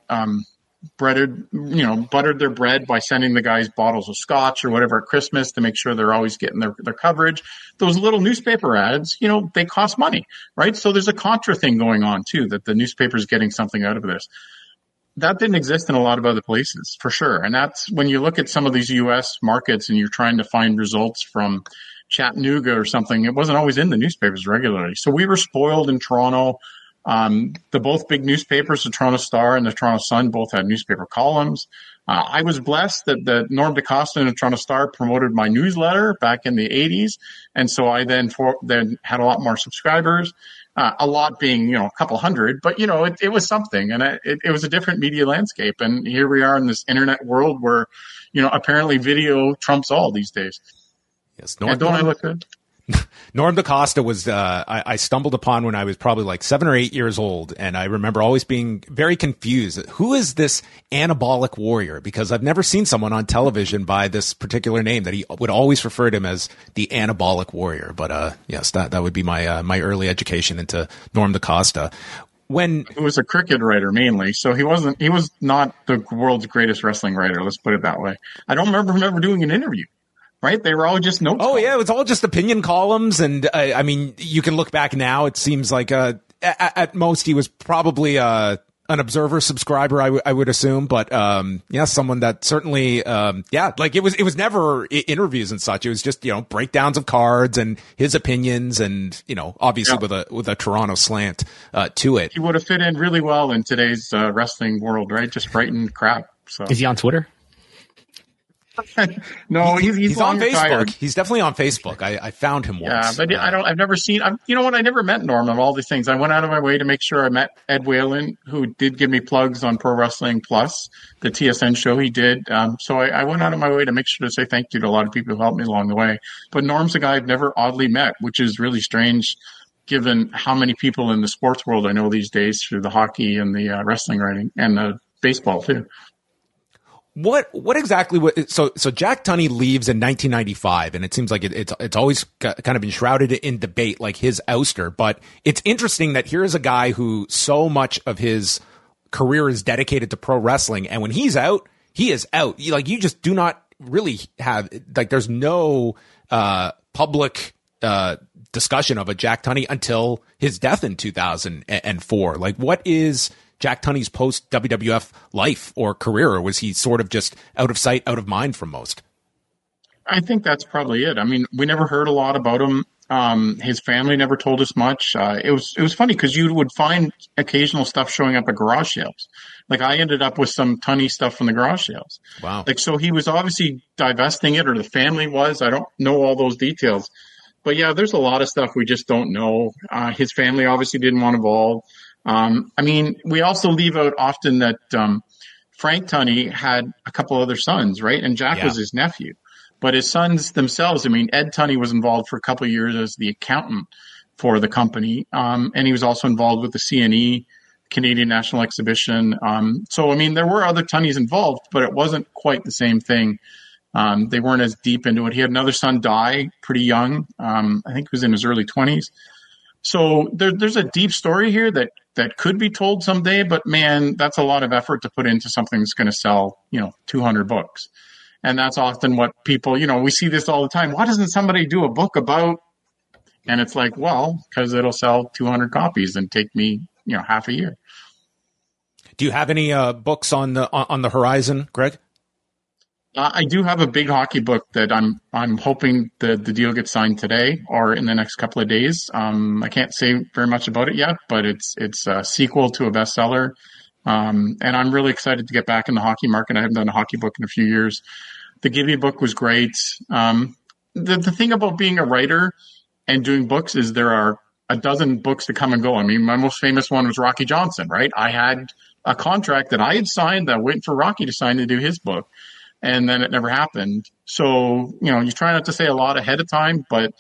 buttered their bread by sending the guys bottles of scotch or whatever at Christmas to make sure they're always getting their coverage. Those little newspaper ads, they cost money, right? So there's a contra thing going on too, that the newspaper's getting something out of this. That didn't exist in a lot of other places, for sure. And that's when you look at some of these U.S. markets and you're trying to find results from Chattanooga or something, it wasn't always in the newspapers regularly. So we were spoiled in Toronto. The both big newspapers, the Toronto Star and the Toronto Sun, both had newspaper columns. I was blessed that the Norm DaCosta and the Toronto Star promoted my newsletter back in the 80s. And so I then had a lot more subscribers, a lot being, a couple hundred, but, it was something. And it was a different media landscape. And here we are in this internet world where, apparently video trumps all these days. Yes, don't I look good? Norm DaCosta was, I stumbled upon when I was probably like 7 or 8 years old. And I remember always being very confused. Who is this anabolic warrior? Because I've never seen someone on television by this particular name, that he would always refer to him as the anabolic warrior. But, yes, that would be my early education into Norm DaCosta. He was a cricket writer mainly, so he was not the world's greatest wrestling writer. Let's put it that way. I don't remember him ever doing an interview. Right? They were all just notes. Oh, yeah. It was all just opinion columns. And I mean, you can look back now. It seems like at most he was probably an Observer subscriber, I would assume. But someone that certainly, like it was never interviews and such. It was just, breakdowns of cards and his opinions and, obviously with a Toronto slant to it. He would have fit in really well in today's wrestling world, right? Just writing crap. So. Is he on Twitter? No, he's on Facebook. Retired. He's definitely on Facebook. I found him once. Yeah, but I've never seen. You know what? I never met Norm of all these things. I went out of my way to make sure I met Ed Whalen, who did give me plugs on Pro Wrestling Plus, the TSN show he did. So I went out of my way to make sure to say thank you to a lot of people who helped me along the way. But Norm's a guy I've never oddly met, which is really strange, given how many people in the sports world I know these days through the hockey and the wrestling writing and the baseball too. What exactly? So Jack Tunney leaves in 1995, and it seems like it's always kind of been shrouded in debate, like his ouster. But it's interesting that here is a guy who so much of his career is dedicated to pro wrestling, and when he's out, he is out. You just do not really have there's no public discussion of a Jack Tunney until his death in 2004. Like, what is Jack Tunney's post WWF life or career, or was he sort of just out of sight, out of mind from most? I think that's probably it. I mean, we never heard a lot about him. His family never told us much. It was funny because you would find occasional stuff showing up at garage sales. Like I ended up with some Tunney stuff from the garage sales. Wow. So he was obviously divesting it, or the family was. I don't know all those details. But yeah, there's a lot of stuff we just don't know. His family obviously didn't want to involve. We also leave out often that Frank Tunney had a couple other sons, right? And Jack was his nephew. But his sons themselves, Ed Tunney was involved for a couple of years as the accountant for the company. And he was also involved with the CNE, Canadian National Exhibition. There were other Tunneys involved, but it wasn't quite the same thing. They weren't as deep into it. He had another son die pretty young. I think he was in his early 20s. So there's a deep story here that could be told someday, but man, that's a lot of effort to put into something that's going to sell, 200 books. And that's often what people, we see this all the time. Why doesn't somebody do a book about? And it's like, well, because it'll sell 200 copies and take me, half a year. Do you have any books on the horizon, Greg? I do have a big hockey book that I'm hoping the deal gets signed today or in the next couple of days. I can't say very much about it yet, but it's a sequel to a bestseller. And I'm really excited to get back in the hockey market. I haven't done a hockey book in a few years. The Give You book was great. The thing about being a writer and doing books is there are a dozen books to come and go. My most famous one was Rocky Johnson, right? I had a contract that I had signed that I'm waiting for Rocky to sign to do his book. And then it never happened. So, you try not to say a lot ahead of time, but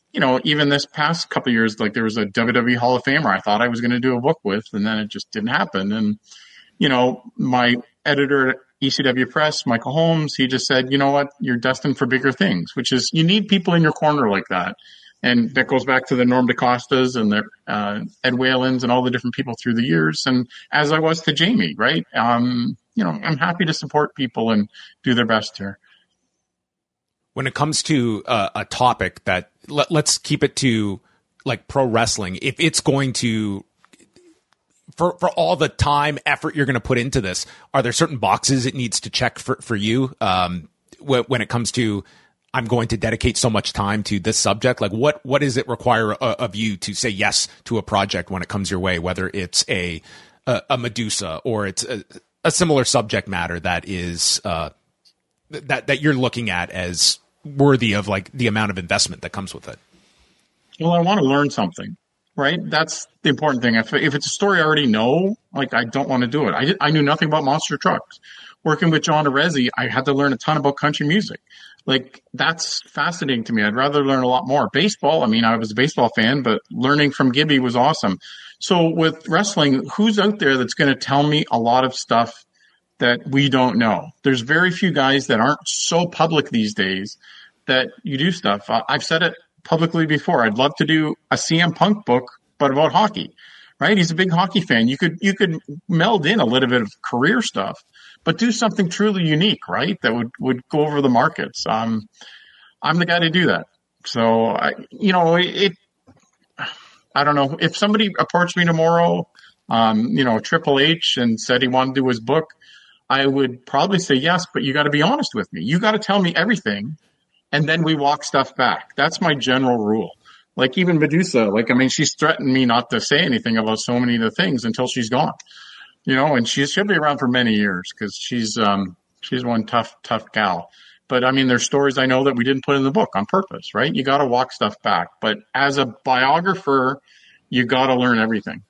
even this past couple of years, like there was a WWE Hall of Famer I thought I was going to do a book with, and then it just didn't happen. And, my editor at ECW Press, Michael Holmes, he just said, you know what, you're destined for bigger things, which is you need people in your corner like that. And that goes back to the Norm DaCostas and the Ed Whalens and all the different people through the years. And as I was to Jamie, right? I'm happy to support people and do their best here. When it comes to a topic that let's keep it to like pro wrestling, if it's going to for all the time, effort you're going to put into this, are there certain boxes it needs to check for you when it comes to I'm going to dedicate so much time to this subject? Like what does it require of you to say yes to a project when it comes your way, whether it's a Medusa or it's a similar subject matter that is that you're looking at as worthy of like the amount of investment that comes with it? Well, I want to learn something, right? That's the important thing. If it's a story I already know, like I don't want to do it. I knew nothing about monster trucks. Working with John Arezzi, I had to learn a ton about country music. Like that's fascinating to me. I'd rather learn a lot more. Baseball, I mean, I was a baseball fan, but learning from Gibby was awesome. So with wrestling, who's out there that's going to tell me a lot of stuff that we don't know? There's very few guys that aren't so public these days that you do stuff. I've said it publicly before. I'd love to do a CM Punk book, but about hockey, right? He's a big hockey fan. You could meld in a little bit of career stuff, but do something truly unique, right? That would go over the markets. I'm the guy to do that. So, I don't know if somebody approached me tomorrow, Triple H and said he wanted to do his book, I would probably say yes, but you got to be honest with me. You got to tell me everything, and then we walk stuff back. That's my general rule. Like even Medusa, she's threatened me not to say anything about so many of the things until she's gone. And she'll be around for many years because she's one tough gal. But I mean, there's stories I know that we didn't put in the book on purpose, right? You got to walk stuff back. But as a biographer, you got to learn everything.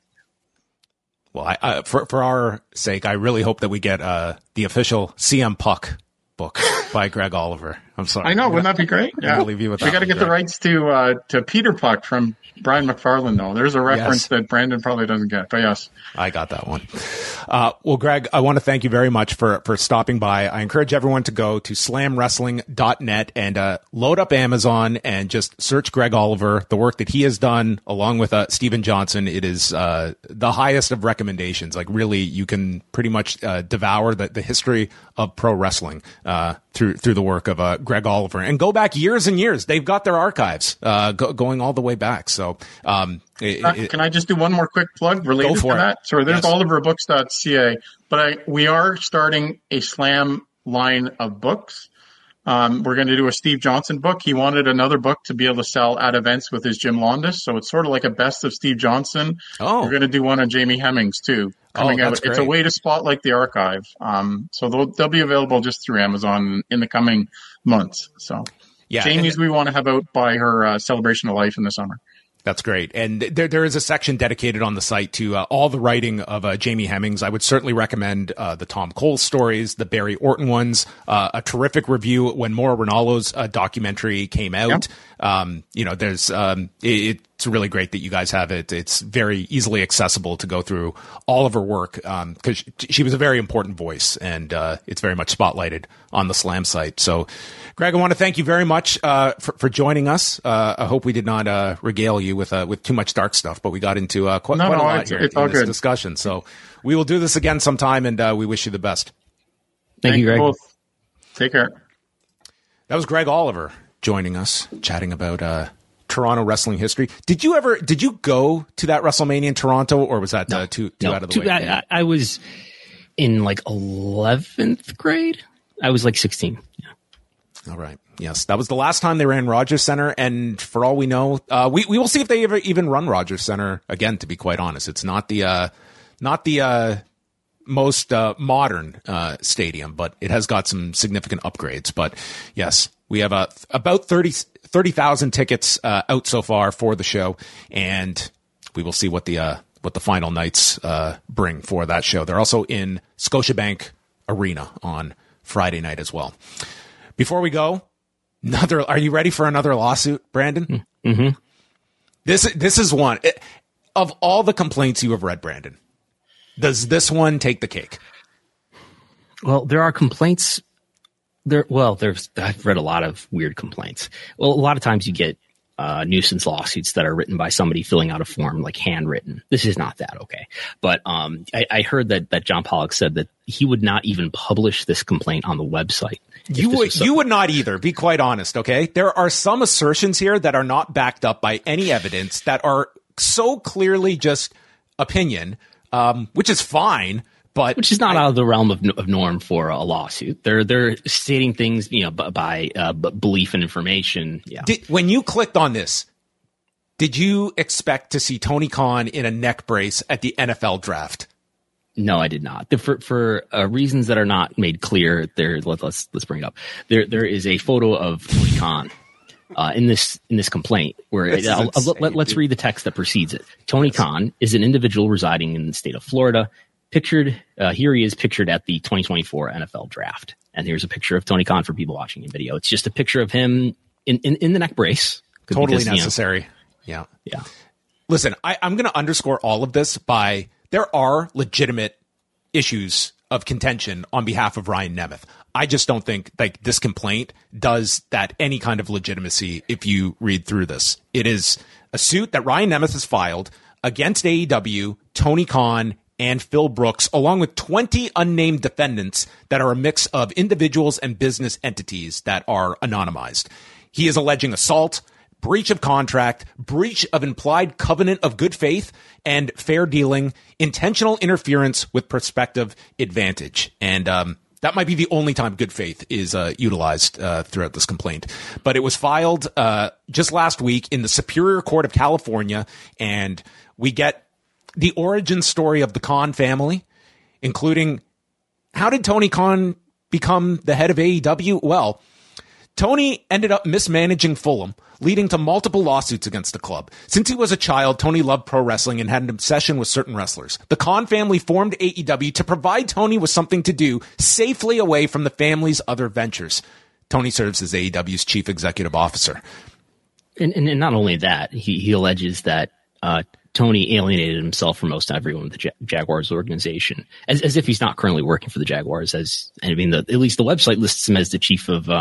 Well, for our sake, I really hope that we get the official CM Punk book by Greg Oliver. I'm sorry. I know. Wouldn't that be great? Yeah. I'll leave you with that. We got to get the rights to Peter Puck from Brian McFarlane, though. There's a reference that Brandon probably doesn't get, but yes. I got that one. Well, Greg, I want to thank you very much for stopping by. I encourage everyone to go to slamwrestling.net and load up Amazon and just search Greg Oliver, the work that he has done along with Steven Johnson. It is the highest of recommendations. Like really, you can pretty much devour the history of pro wrestling through the work of Greg Oliver, and go back years and years. They've got their archives going all the way back. So can I just do one more quick plug related to that? So there's oliverbooks.ca, but we are starting a Slam line of books. We're going to do a Steve Johnson book. He wanted another book to be able to sell at events with his Jim Londos. So it's sort of like a best of Steve Johnson. Oh. We're going to do one on Jamie Hemmings too. Coming out. It's a way to spotlight the archive. So they'll be available just through Amazon in the coming months. So yeah, Jamie's we want to have out by her Celebration of Life in the summer. That's great. And there is a section dedicated on the site to all the writing of Jamie Hemmings. I would certainly recommend the Tom Cole stories, the Barry Orton ones, a terrific review when Maura Ronaldo's documentary came out. Yep. It's really great that you guys have it. It's very easily accessible to go through all of her work because she was a very important voice, and it's very much spotlighted on the Slam site. So, Greg, I want to thank you very much for joining us. I hope we did not regale you with too much dark stuff, but we got into quite a lot here in this discussion. So we will do this again sometime, and we wish you the best. Thank you, Greg. Both. Take care. That was Greg Oliver joining us, chatting about Toronto wrestling history. Did you go to that WrestleMania in Toronto, or was that too out of the way? I was in 11th grade. I was 16. Yeah. All right. Yes, that was the last time they ran Rogers Center, and for all we know, we will see if they ever even run Rogers Center again. To be quite honest, it's not the most modern stadium, but it has got some significant upgrades. But yes, we have about 30,000 tickets out so far for the show, and we will see what the final nights bring for that show. They're also in Scotiabank Arena on Friday night as well. Before we go, are you ready for another lawsuit, Brandon? Mm-hmm. This is one of all the complaints you have read, Brandon. Does this one take the cake? Well, there are complaints. I've read a lot of weird complaints. Well, a lot of times you get nuisance lawsuits that are written by somebody filling out a form, like handwritten. This is not that, okay? But I heard that John Pollock said that he would not even publish this complaint on the website. You would not either, be quite honest, okay? There are some assertions here that are not backed up by any evidence, that are so clearly just opinion, which is fine. But which is not out of the realm of norm for a lawsuit. They're stating things, by belief and information. Yeah. When you clicked on this, did you expect to see Tony Khan in a neck brace at the NFL draft? No, I did not. For reasons that are not made clear, let's bring it up. There is a photo of Tony Khan in this complaint where let's read the text that precedes it. Tony Khan is an individual residing in the state of Florida. Pictured here he is pictured at the 2024 NFL draft, and here's a picture of Tony Khan for people watching in video. It's just a picture of him in the neck brace. Totally necessary. Yeah. Listen, I'm going to underscore all of this by there are legitimate issues of contention on behalf of Ryan Nemeth. I just don't think like this complaint does that any kind of legitimacy. If you read through this, it is a suit that Ryan Nemeth has filed against AEW, Tony Khan, and Phil Brooks, along with 20 unnamed defendants that are a mix of individuals and business entities that are anonymized. He is alleging assault, breach of contract, breach of implied covenant of good faith and fair dealing, intentional interference with prospective advantage. And that might be the only time good faith is utilized throughout this complaint. But it was filed just last week in the Superior Court of California, and we get the origin story of the Khan family, including how did Tony Khan become the head of AEW? Well, Tony ended up mismanaging Fulham, leading to multiple lawsuits against the club. Since he was a child, Tony loved pro wrestling and had an obsession with certain wrestlers. The Khan family formed AEW to provide Tony with something to do safely away from the family's other ventures. Tony serves as AEW's chief executive officer. And not only that, he alleges that Tony alienated himself from most everyone in the Jaguars organization, as if he's not currently working for the Jaguars. At least the website lists him as the chief of.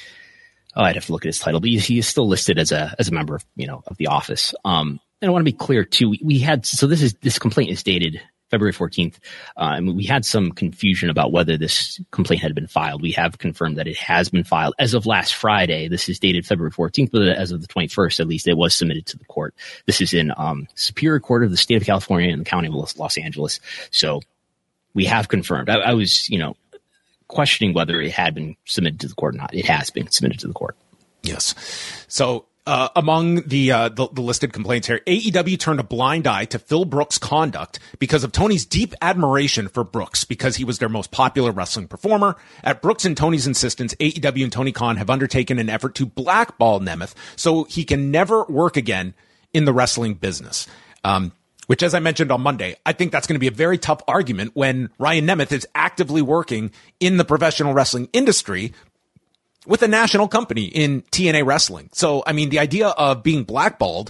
I'd have to look at his title, but he is still listed as a member of the office. And I want to be clear too. This complaint is dated February 14th. And we had some confusion about whether this complaint had been filed. We have confirmed that it has been filed as of last Friday. This is dated February 14th, but as of the 21st, at least, it was submitted to the court. This is in Superior Court of the State of California and the County of Los Angeles. So we have confirmed. I was, questioning whether it had been submitted to the court or not. It has been submitted to the court. Yes. So among the listed complaints here, AEW turned a blind eye to Phil Brooks' conduct because of Tony's deep admiration for Brooks, because he was their most popular wrestling performer. At Brooks and Tony's insistence, AEW and Tony Khan have undertaken an effort to blackball Nemeth so he can never work again in the wrestling business. Which, as I mentioned on Monday, I think that's going to be a very tough argument when Ryan Nemeth is actively working in the professional wrestling industry with a national company in TNA Wrestling. So, I mean, the idea of being blackballed,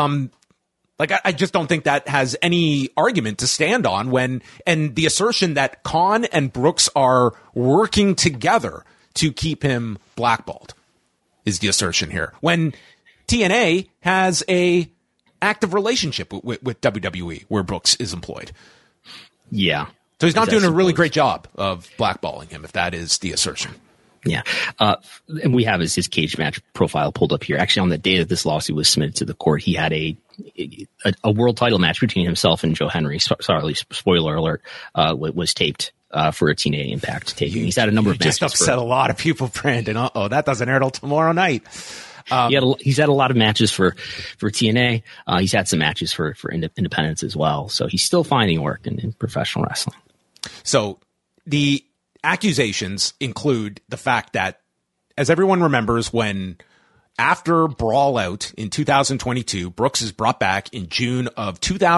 I just don't think that has any argument to stand on and the assertion that Khan and Brooks are working together to keep him blackballed is the assertion here. When TNA has a active relationship with WWE where Brooks is employed. Yeah. So he's not doing a really great job of blackballing him, if that is the assertion. Yeah. And we have his cage match profile pulled up here. Actually, on the day that this lawsuit was submitted to the court, he had a world title match between himself and Joe Henry. Sorry, spoiler alert, was taped for a TNA Impact taping. He's had a number of matches. Just upset a lot of people, Brandon. That doesn't air till tomorrow night. He's had a lot of matches for TNA. He's had some matches for independents as well. So he's still finding work in professional wrestling. So the accusations include the fact that, as everyone remembers, when after Brawl Out in 2022, Brooks is brought back in June of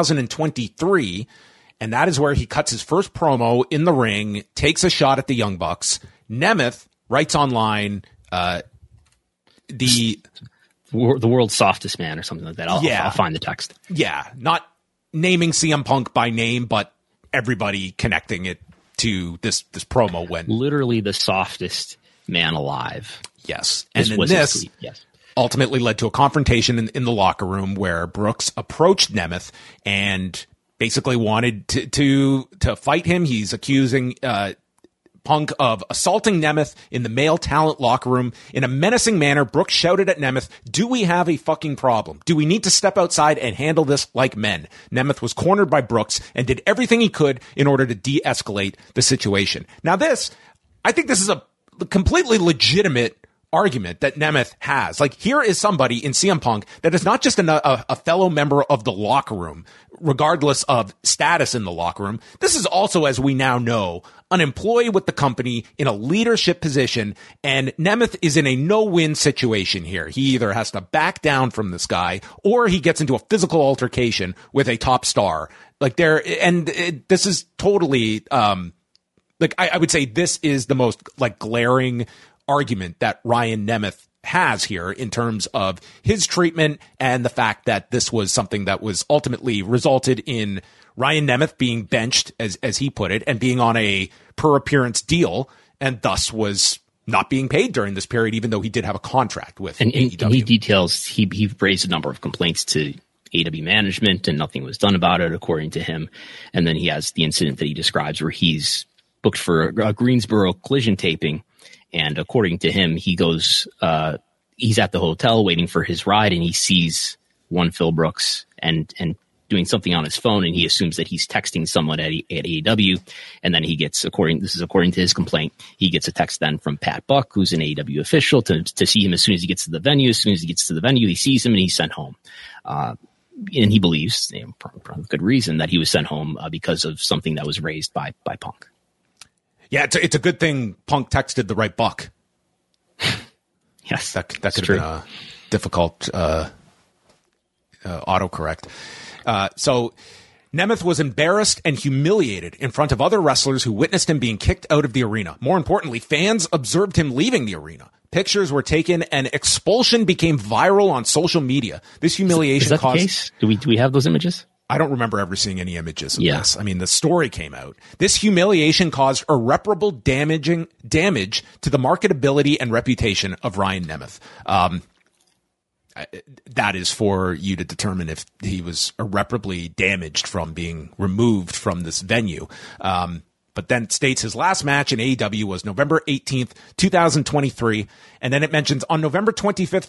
2023. And that is where he cuts his first promo in the ring, takes a shot at the Young Bucks. Nemeth writes online, the world's softest man or something like that. I'll find the text. Yeah, not naming CM Punk by name, but everybody connecting it to this promo when literally the softest man alive. Yes, and then this ultimately led to a confrontation in the locker room where Brooks approached Nemeth and basically wanted to fight him. He's accusing Punk of assaulting Nemeth in the male talent locker room. In a menacing manner, Brooks shouted at Nemeth, "Do we have a fucking problem? Do we need to step outside and handle this like men?" Nemeth was cornered by Brooks and did everything he could in order to de-escalate the situation. Now I think this is a completely legitimate argument that Nemeth has. Like, here is somebody in CM Punk that is not just a fellow member of the locker room, regardless of status in the locker room. This is also, as we now know, an employee with the company in a leadership position, and Nemeth is in a no-win situation here. He either has to back down from this guy, or he gets into a physical altercation with a top star. This is totally, I would say this is the most glaring argument that Ryan Nemeth has here in terms of his treatment and the fact that this was something that was ultimately resulted in Ryan Nemeth being benched, as he put it, and being on a per appearance deal, and thus was not being paid during this period, even though he did have a contract with AEW. And he details he raised a number of complaints to AEW management and nothing was done about it, according to him. And then he has the incident that he describes where he's booked for a Greensboro collision taping. And according to him, he goes, he's at the hotel waiting for his ride, and he sees one Phil Brooks and doing something on his phone, and he assumes that he's texting someone at AEW. And then he gets, according to his complaint, he gets a text then from Pat Buck, who's an AEW official, to see him as soon as he gets to the venue. As soon as he gets to the venue, he sees him and he's sent home. And he believes, for good reason, that he was sent home because of something that was raised by Punk. Yeah, it's a good thing Punk texted the right Buck. Yes, that could have been a difficult autocorrect. So Nemeth was embarrassed and humiliated in front of other wrestlers who witnessed him being kicked out of the arena. More importantly, fans observed him leaving the arena. Pictures were taken and expulsion became viral on social media. This humiliation is that the case? Do we have those images? I don't remember ever seeing any images of this. I mean, the story came out. This humiliation caused irreparable damage to the marketability and reputation of Ryan Nemeth. That is for you to determine if he was irreparably damaged from being removed from this venue. But then it states his last match in AEW was November 18th, 2023. And then it mentions on November 25th,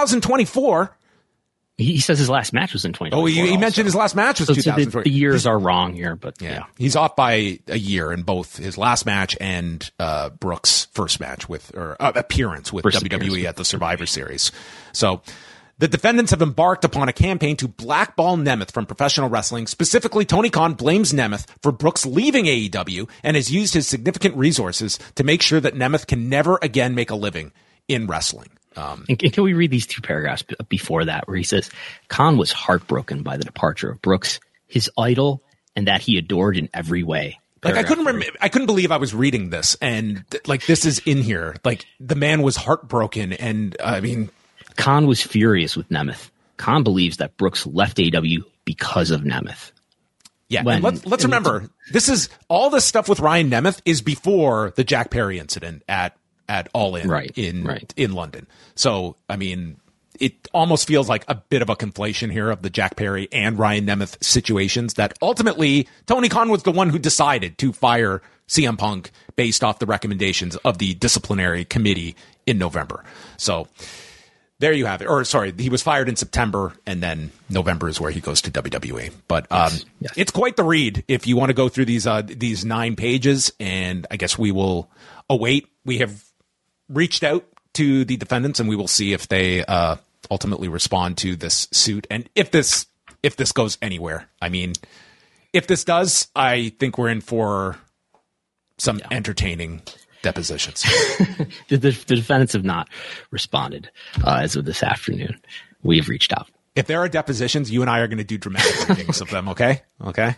2024. He says his last match was in 2024. Oh, he mentioned his last match was 2024. The years are wrong here, but yeah. He's off by a year in both his last match and Brooks' first match appearance with WWE at the Survivor Series. So the defendants have embarked upon a campaign to blackball Nemeth from professional wrestling. Specifically, Tony Khan blames Nemeth for Brooks leaving AEW and has used his significant resources to make sure that Nemeth can never again make a living in wrestling. And can we read these two paragraphs before that, where he says, Khan was heartbroken by the departure of Brooks, his idol, and that he adored in every way. I couldn't believe I was reading this, and this is in here. The man was heartbroken, and I mean, Khan was furious with Nemeth. Khan believes that Brooks left AEW because of Nemeth. Yeah, and let's remember, this is all this stuff with Ryan Nemeth is before the Jack Perry incident at All In in London. So, I mean, it almost feels like a bit of a conflation here of the Jack Perry and Ryan Nemeth situations that ultimately Tony Khan was the one who decided to fire CM Punk based off the recommendations of the disciplinary committee in November. So there you have it. Or sorry, he was fired in September, and then November is where he goes to WWE. But It's quite the read if you want to go through these 9 pages, and I guess we will await. We have reached out to the defendants, and we will see if they ultimately respond to this suit, and if this goes anywhere. I mean, if this does, I think we're in for some entertaining depositions. The defendants have not responded as of this afternoon. We have reached out. If there are depositions, you and I are going to do dramatic readings of them. Okay.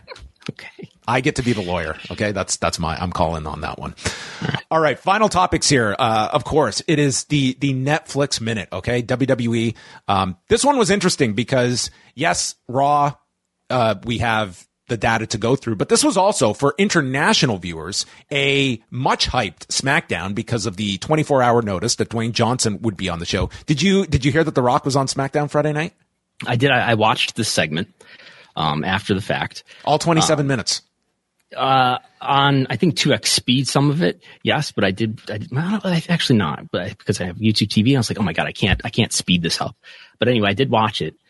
Okay. I get to be the lawyer. Okay. I'm calling on that one. All right. Final topics here. Of course, it is the Netflix minute. Okay. WWE. This one was interesting because yes, Raw, we have the data to go through, but this was also for international viewers, a much hyped SmackDown because of the 24-hour notice that Dwayne Johnson would be on the show. Did you hear that The Rock was on SmackDown Friday night? I did. I watched this segment, after the fact. All 27 minutes. On, I think 2x speed, some of it. Yes, but I did actually not, but because I have YouTube TV, I was like, oh my God, I can't speed this up. But anyway, I did watch it.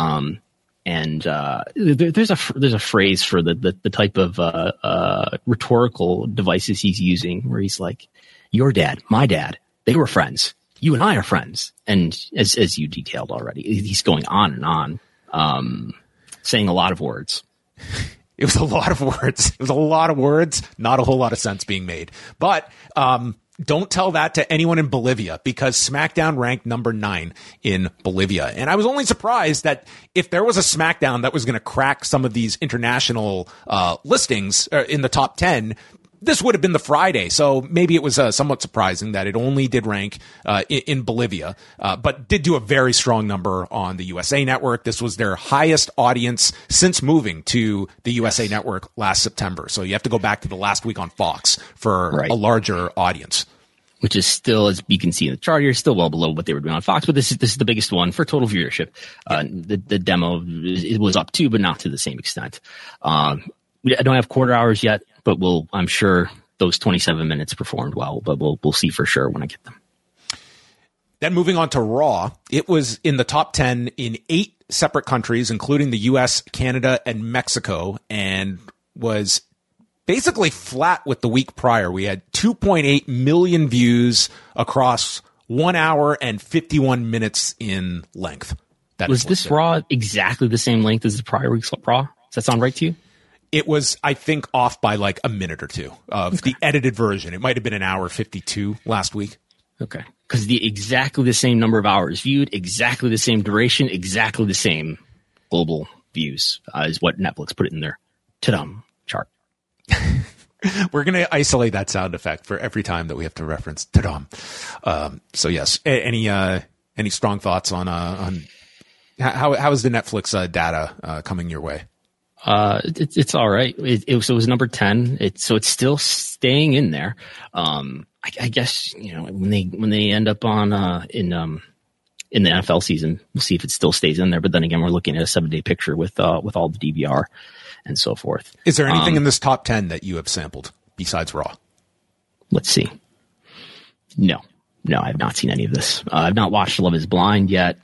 And there's a phrase for the type of rhetorical devices he's using where he's like, your dad, my dad, they were friends. You and I are friends. And as you detailed already, he's going on and on, saying a lot of words. It was a lot of words. Not a whole lot of sense being made. But don't tell that to anyone in Bolivia because SmackDown ranked number 9 in Bolivia. And I was only surprised that if there was a SmackDown that was going to crack some of these international listings in the top 10, this would have been the Friday. So maybe it was somewhat surprising that it only did rank in Bolivia, but did do a very strong number on the USA Network. This was their highest audience since moving to the USA Network last September. So you have to go back to the last week on Fox for a larger audience. Which is still, as you can see in the chart here, still well below what they were doing on Fox. But this is the biggest one for total viewership. The demo, it was up too, but not to the same extent. I don't have quarter hours yet, but I'm sure those 27 minutes performed well, but we'll see for sure when I get them. Then moving on to Raw, it was in the top 10 in 8 separate countries, including the US, Canada, and Mexico, and was basically flat with the week prior. We had 2.8 million views across 1 hour and 51 minutes in length. Was this Raw exactly the same length as the prior week's Raw? Does that sound right to you? It was, I think, off by like a minute or two of the edited version. It might have been an hour 52 last week. Okay. Because exactly the same number of hours viewed, exactly the same duration, exactly the same global views is what Netflix put it in their ta-dum chart. We're going to isolate that sound effect for every time that we have to reference ta-dum. So yes, any strong thoughts on how is the Netflix data coming your way? It's all right. It was number 10. So it's still staying in there. I guess, when they end up on, in the NFL season, we'll see if it still stays in there. But then again, we're looking at a 7-day picture with all the DVR and so forth. Is there anything in this top 10 that you have sampled besides Raw? Let's see. No, I have not seen any of this. I've not watched Love is Blind yet.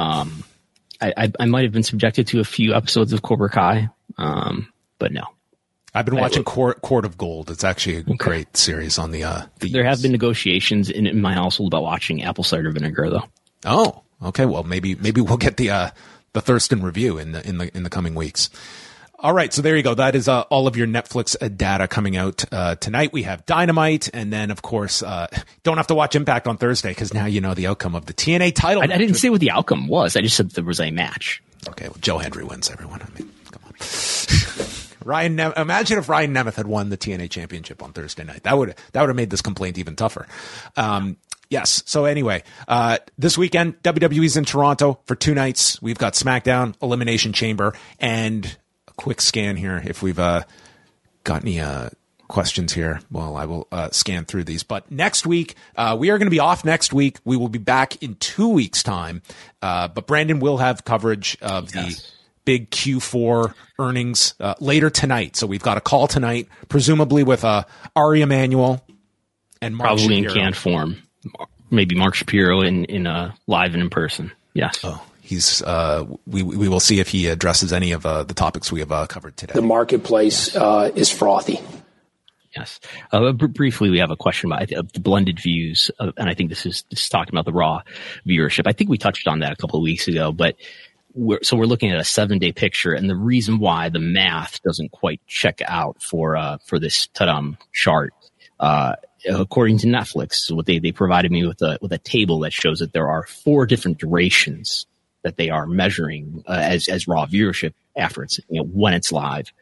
I might have been subjected to a few episodes of Cobra Kai. But no. I've been watching Court of Gold. It's actually a great series on the There have been negotiations in my household about watching Apple Cider Vinegar, though. Oh, okay. Well, maybe we'll get the Thurston review in the coming weeks. All right, so there you go. That is all of your Netflix data coming out tonight. We have Dynamite, and then of course, don't have to watch Impact on Thursday because now you know the outcome of the TNA title. I didn't say what the outcome was. I just said there was a match. Okay, well, Joe Hendry wins. Everyone, I mean, come on. Imagine if Ryan Nemeth had won the TNA championship on Thursday night. That would have made this complaint even tougher. Yes. So anyway, this weekend WWE's in Toronto for 2 nights. We've got SmackDown, Elimination Chamber, and quick scan here if we've got any questions here. Well, I will scan through these. But next week, we are going to be off next week. We will be back in 2 weeks' time. But Brandon will have coverage of the big Q4 earnings later tonight. So we've got a call tonight, presumably with Ari Emanuel and Mark Probably Shapiro. In canned form. Maybe Mark Shapiro in live and in person. Yes. Oh. He's we will see if he addresses any of the topics we have covered today. The marketplace is frothy. Yes. Briefly, we have a question about the blended views, and I think this is talking about the Raw viewership. I think we touched on that a couple of weeks ago, but we're looking at a 7-day picture, and the reason why the math doesn't quite check out for this ta-dum chart. According to Netflix, what they provided me with a table that shows that there are 4 different durations that they are measuring as Raw viewership after it's when it's live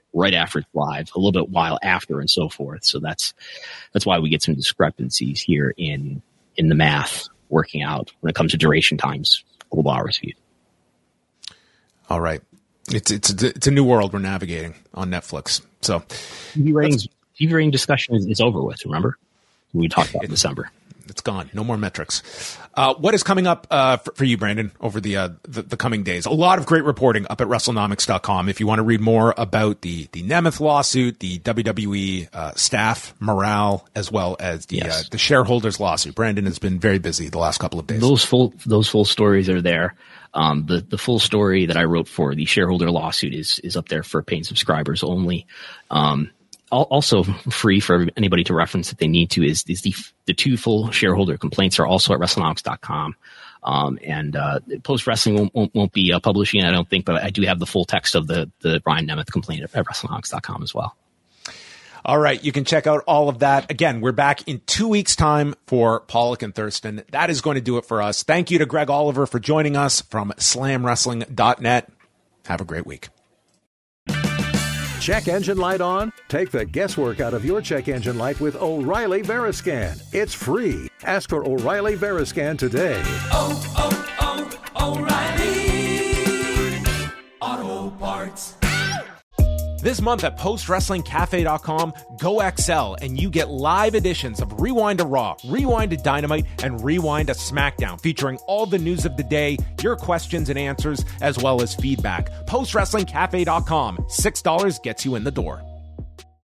right after it's live, a little bit while after, and so forth. So that's why we get some discrepancies here in the math working out when it comes to duration times, global hours viewed. All right. It's a new world we're navigating on Netflix. So TV rating discussion is over with. Remember, we talked about in December. It's gone. No more metrics. What is coming up for you, Brandon, over the coming days? A lot of great reporting up at WrestleNomics.com. If you want to read more about the Nemeth lawsuit, the WWE staff morale, as well as the shareholders lawsuit. Brandon has been very busy the last couple of days. Those full stories are there. The full story that I wrote for the shareholder lawsuit is up there for paying subscribers only. Also free for anybody to reference if they need to is the two full shareholder complaints are also at WrestleNomics.com. And Post Wrestling won't be publishing it, I don't think, but I do have the full text of the Ryan Nemeth complaint at WrestleNomics.com as well. All right. You can check out all of that. Again, we're back in 2 weeks' time for Pollock and Thurston. That is going to do it for us. Thank you to Greg Oliver for joining us from SlamWrestling.net. Have a great week. Check engine light on? Take the guesswork out of your check engine light with O'Reilly Veriscan. It's free. Ask for O'Reilly Veriscan today. O'Reilly Auto Parts. This month at PostWrestlingCafe.com, go XL and you get live editions of Rewind to Raw, Rewind to Dynamite, and Rewind to SmackDown, featuring all the news of the day, your questions and answers, as well as feedback. PostWrestlingCafe.com, $6 gets you in the door.